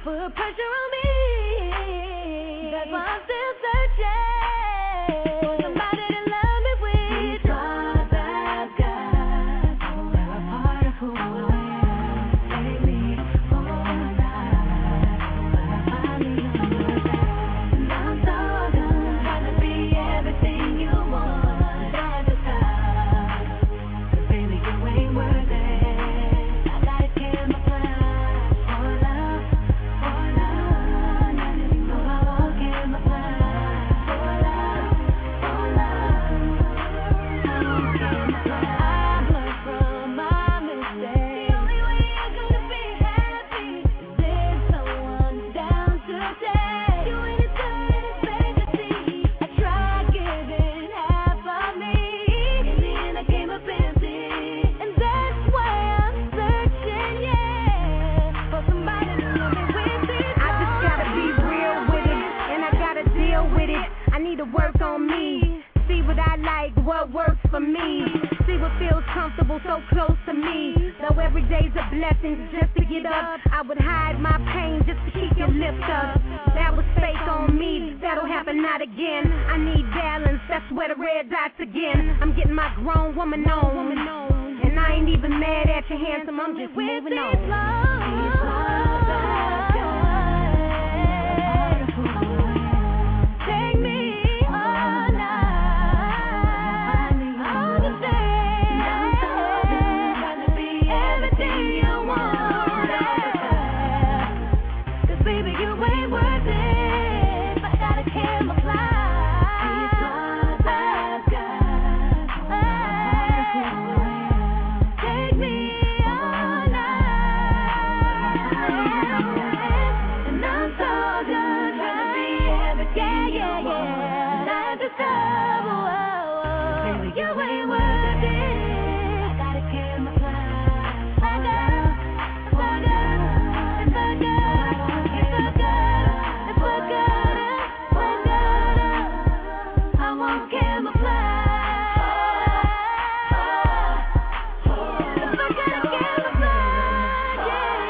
put pressure on me. That's why I'm still searching for somebody to love me with. All I've got, they're a part of who I am. Take me for a ride, but I finally understand. And I'm so done trying to be everything you want at the time. 'Cause baby, you ain't worth it. I gotta camouflage for love, for love. So I won't camouflage for love, for love. I won't camouflage. I've learned from my mistakes. The only way I'm gonna be happy is if someone's down to take you in a certain fantasy. I tried giving half of me. In the end, I came up empty. And that's why I'm searching, yeah, for somebody to love me with it. I just gotta be real with it, and I gotta deal with it. I need to work on me. See what I like, what works for me. See what feels comfortable, so close to me. Though every day's a blessing, just to get up, I would hide my pain just to keep your lips up. That was fake on me, that'll happen not again. I need balance, that's where the red dots again. I'm getting my grown woman on, and I ain't even mad at you, handsome, I'm just moving on. Take me all night, all the day. Trying to be everything you want. 'Cause baby, you ain't worth it. I gotta camouflage. All I've got. Take me all night. And I'm so done trying to be everything you want. Not the trouble. Baby, you ain't worth it. I gotta camouflage. I gotta. If I won't camouflage. If I gotta camouflage,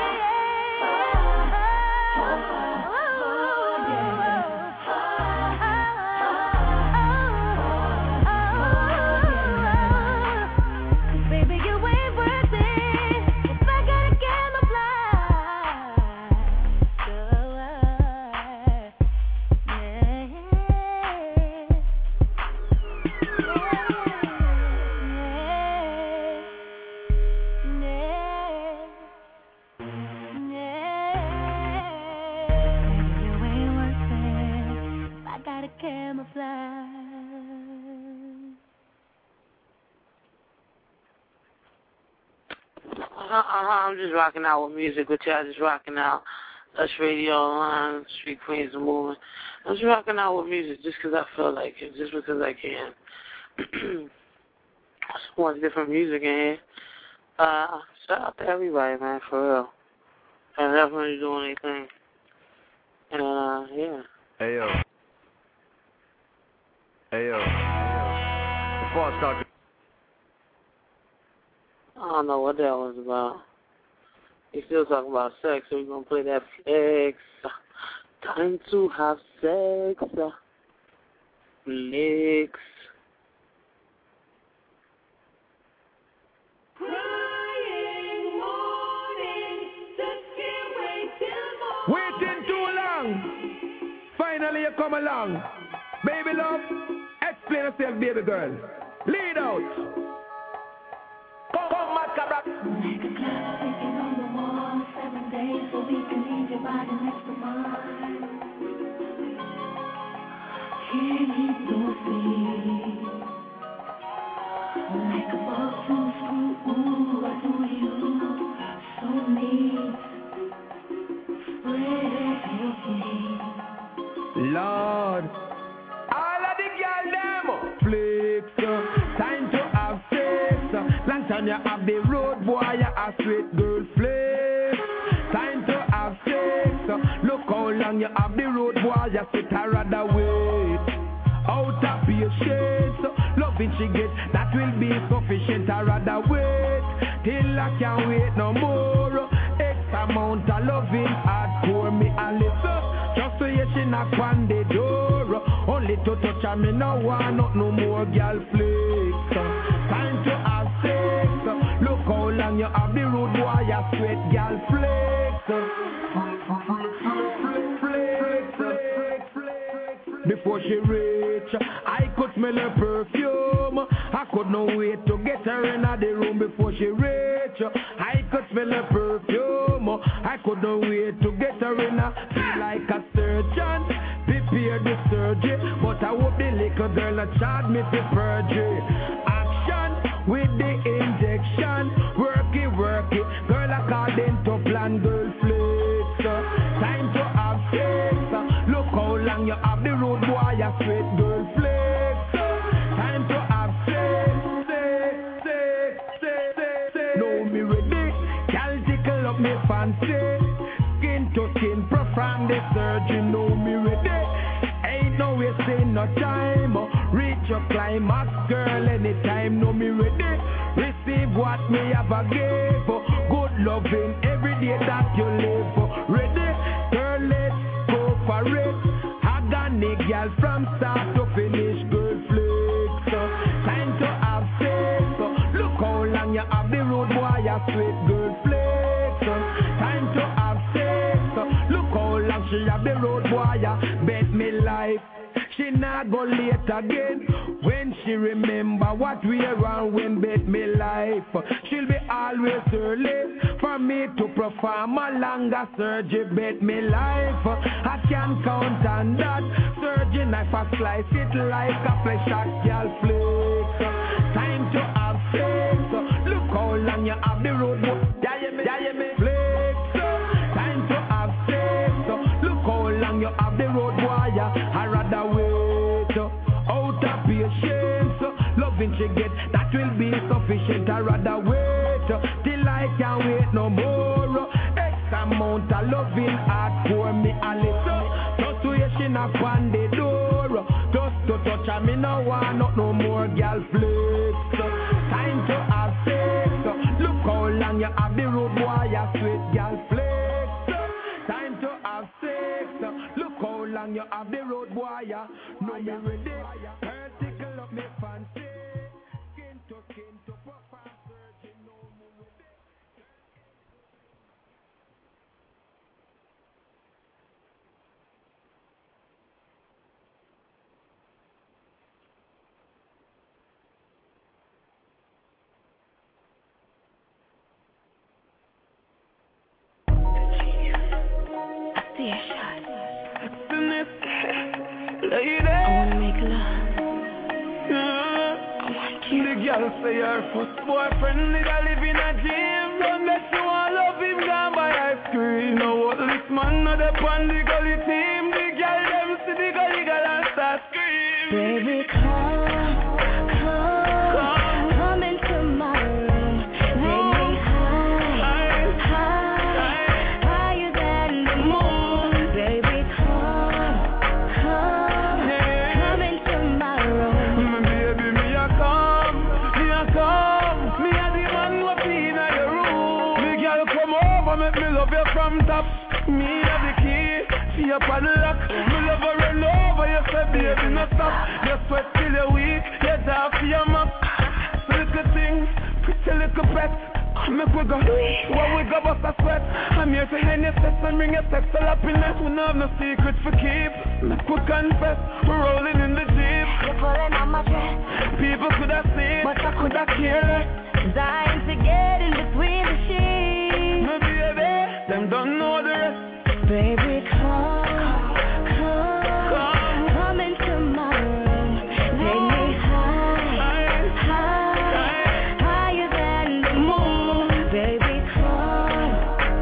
baby, you ain't worth it. If I gotta I'm just rocking out with music with y'all, just rocking out. Lush Radio Online, Street Queens and Moving. I'm just rocking out with music just because I feel like it, just because I can. I just want different music in here. Shout out to everybody, man, for real. And definitely doing anything. And, yeah. Hey, yo. Before I start... I don't know what that was about. He's still talking about sex, so we're going to play that flex. Time to have sex. Flex. Waiting too long. Finally you come along. Baby love, explain yourself, baby girl. Lead out. Come, Macabra. Like a clock ticking on the wall, 7 days so we can leave your body next to mine. Can't keep those feet. Like a box on screw, ooh, I do you so neat. Spread your feet. Lord, all of the girl them flex, time to have sex. Long time you have the road boy, you a straight girl flex. Time to have sex. Look how long you have the road boy, you sit her rather wait. Out of patience, loving she get, that will be sufficient. I rather wait till I can't wait no more. X amount of loving hardcore me knock on the door. Only to touch and me no want no more girl flicks. Time to have sex. Look how long you have the road boy, you sweat girl flicks. Before she reach, I could smell her perfume. I could not wait to get her in the room before she reach. I could smell her perfume. I could not wait to get her in feel like a surgeon. Prepare the surgery, but I hope the little girl not charge me for perjury. Action with the injection. Work it, girl according to plan, girl flicks. Time to have sex. Look how long you have the road boy, you sweet girl flicks. Time to have sex. No me ready, girl tickle up me fancy. Skin to skin, perform the surgery. No me ready, ain't no wasting no time. Reach your climax, girl, anytime. No me ready, receive what me have a give. Good loving every day that you live. Ready, girl, let's go for it. Organic girl from start to finish, girl flicks. Time to have sex. Look how long you have the road boy, you sweet girl flicks. Time to have sex. Look how long she have the road boy, you bet me life. She not go late again when she remember what we are when bet me life. She'll be always early for me to perform a longer surgery. Bet me life, I can count on that. Surgery knife I slice it like a flesh shot girl flicks. Time to have sex. Look how long you have the road. Yeah, me flicks. Time to have sex. Look how long you have the road boy. I rather wait out of patience. Loving she get, that will be sufficient. I rather wait till I can't wait no more. X amount of loving hard for me a little. Just to hear she knock on the door. Just to touch her, me no want no more girl flicks. Time to have sex. Look how long you have the road boy, you sweet girl flicks. Time to have sex. Look how long you have the road boy, you know me ready. Her tickle up me fancy. Skin to perform surgery, know me ready. I see a shot. Lady, I wanna make love. I want you. The girl say her first boyfriend nigga live in a gym. Don't let you all love him gone by ice cream. Now what this man not up on the gully team. The girl them see the gully girl and start scream. Baby, come into my room. Make me higher than the moon. Baby, come into my room. Baby, me a come. Me a the man what be in your room. The girl come over, make me love you from top. Me a the key, she up on the lock. Me love her run over, you say baby no stop. You sweat till you're weak, you dark for your map. So little thing, pretty little pet. Make we go, what we go bust a sweat. I'm here to hand your sex and bring your sexual happiness. We don't have no secrets for keep. Make we confess, we're rolling in the Jeep. You're pulling on my dress. People could have seen, but I could have cared. Dying to get in between the sheets. My baby, them don't know the rest. Baby, come into my room. Make me higher than the moon. Baby, come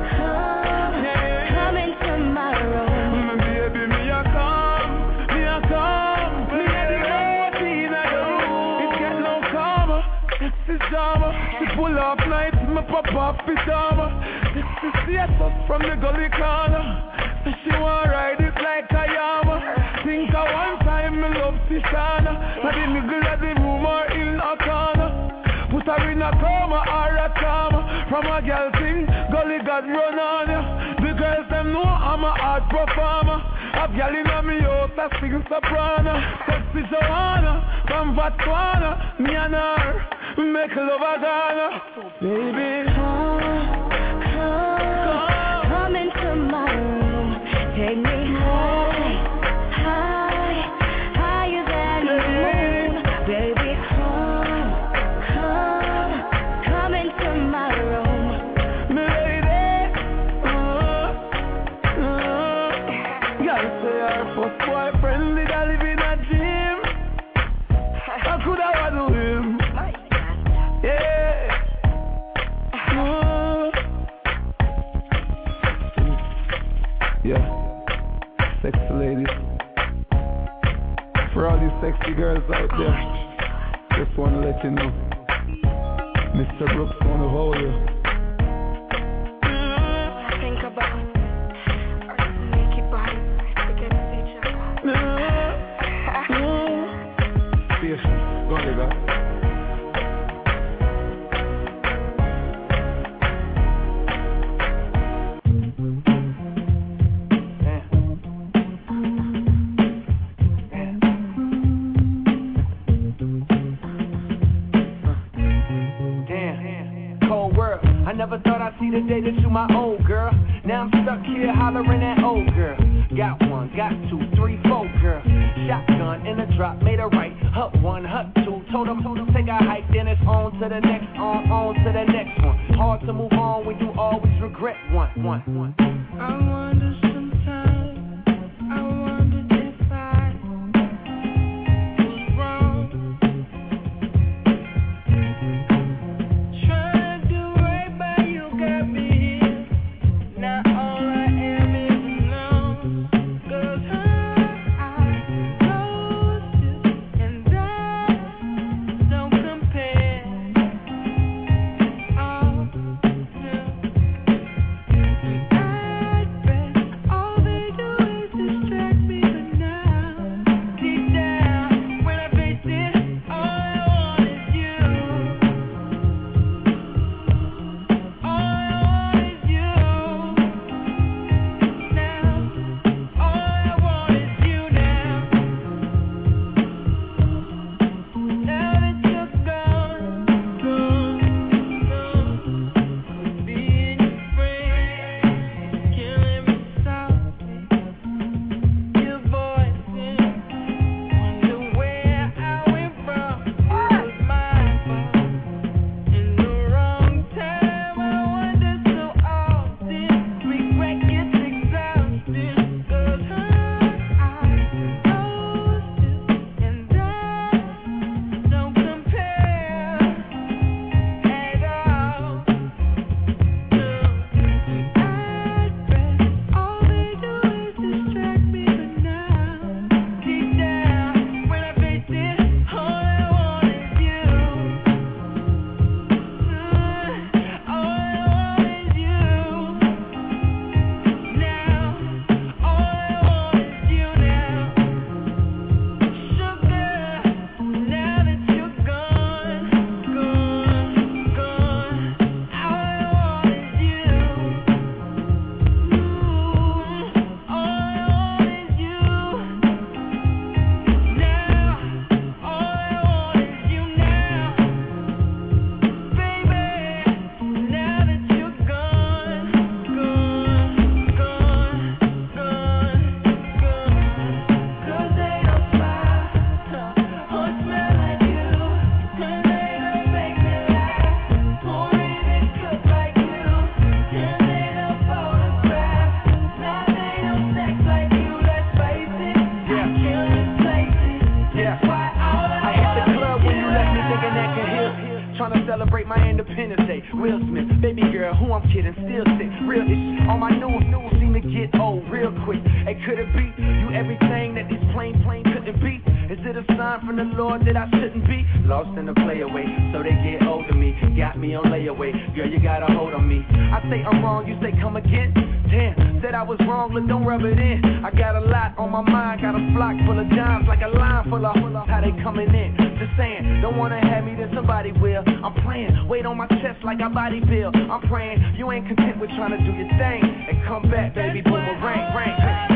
into my room. Baby, me a come. Me a the one what in the room. It get no calmer. This is drama. She pull off nights, me pop off pajama. This is theater from the gully corner. She wanna ride it like a yama. Think of one time me love Tishana. I the middle of the room or in a corner. Put her in a coma or a trauma. From a girl thing, gully God run on ya. The girls them know I'm a hard performer. Have y'all in me house, I sing soprano. Sexy Joanna, from Botswana. Me and her, make love again. Baby, come into my room. Take me high, higher than the moon. Baby, come into my room. Me lady, gotta say her first boyfriend did I live in a gym. How could I do him? Yeah, sexy ladies. For all you sexy girls out there, just wanna let you know, Mr. Brooks wanna hold you. Think about make your body forget each other. Patience, go on, nigga. Never thought I'd see the day that you my old girl. Now I'm stuck here hollering at old girl. Got one, got two, three, four, girl. Shotgun in a drop, made a right. Hut one, hut two. Told them take a hike, then it's on to the next, on to the next one. Hard to move on when you always regret one. I wonder sometimes, I wondered if I was wrong. Tryna celebrate my Independence Day. Will Smith, baby girl, who I'm kidding, still sick. Real ish, all my new seem to get old real quick. Hey, could it be you everything that this plain couldn't be? Is it a sign from the Lord that I shouldn't be? Lost in the playaway, so they get hold of me. Got me on layaway, girl, you got a hold on me. I say I'm wrong, you say come again. Damn, said I was wrong, but don't rub it in. I got a lot on my mind, got a flock full of dimes, like a line full of how they coming in. Just saying, don't wanna have me, then somebody will. I'm playing, weight on my chest like a body bill. I'm praying, you ain't content with trying to do your thing. And come back, baby, boomerang, rang.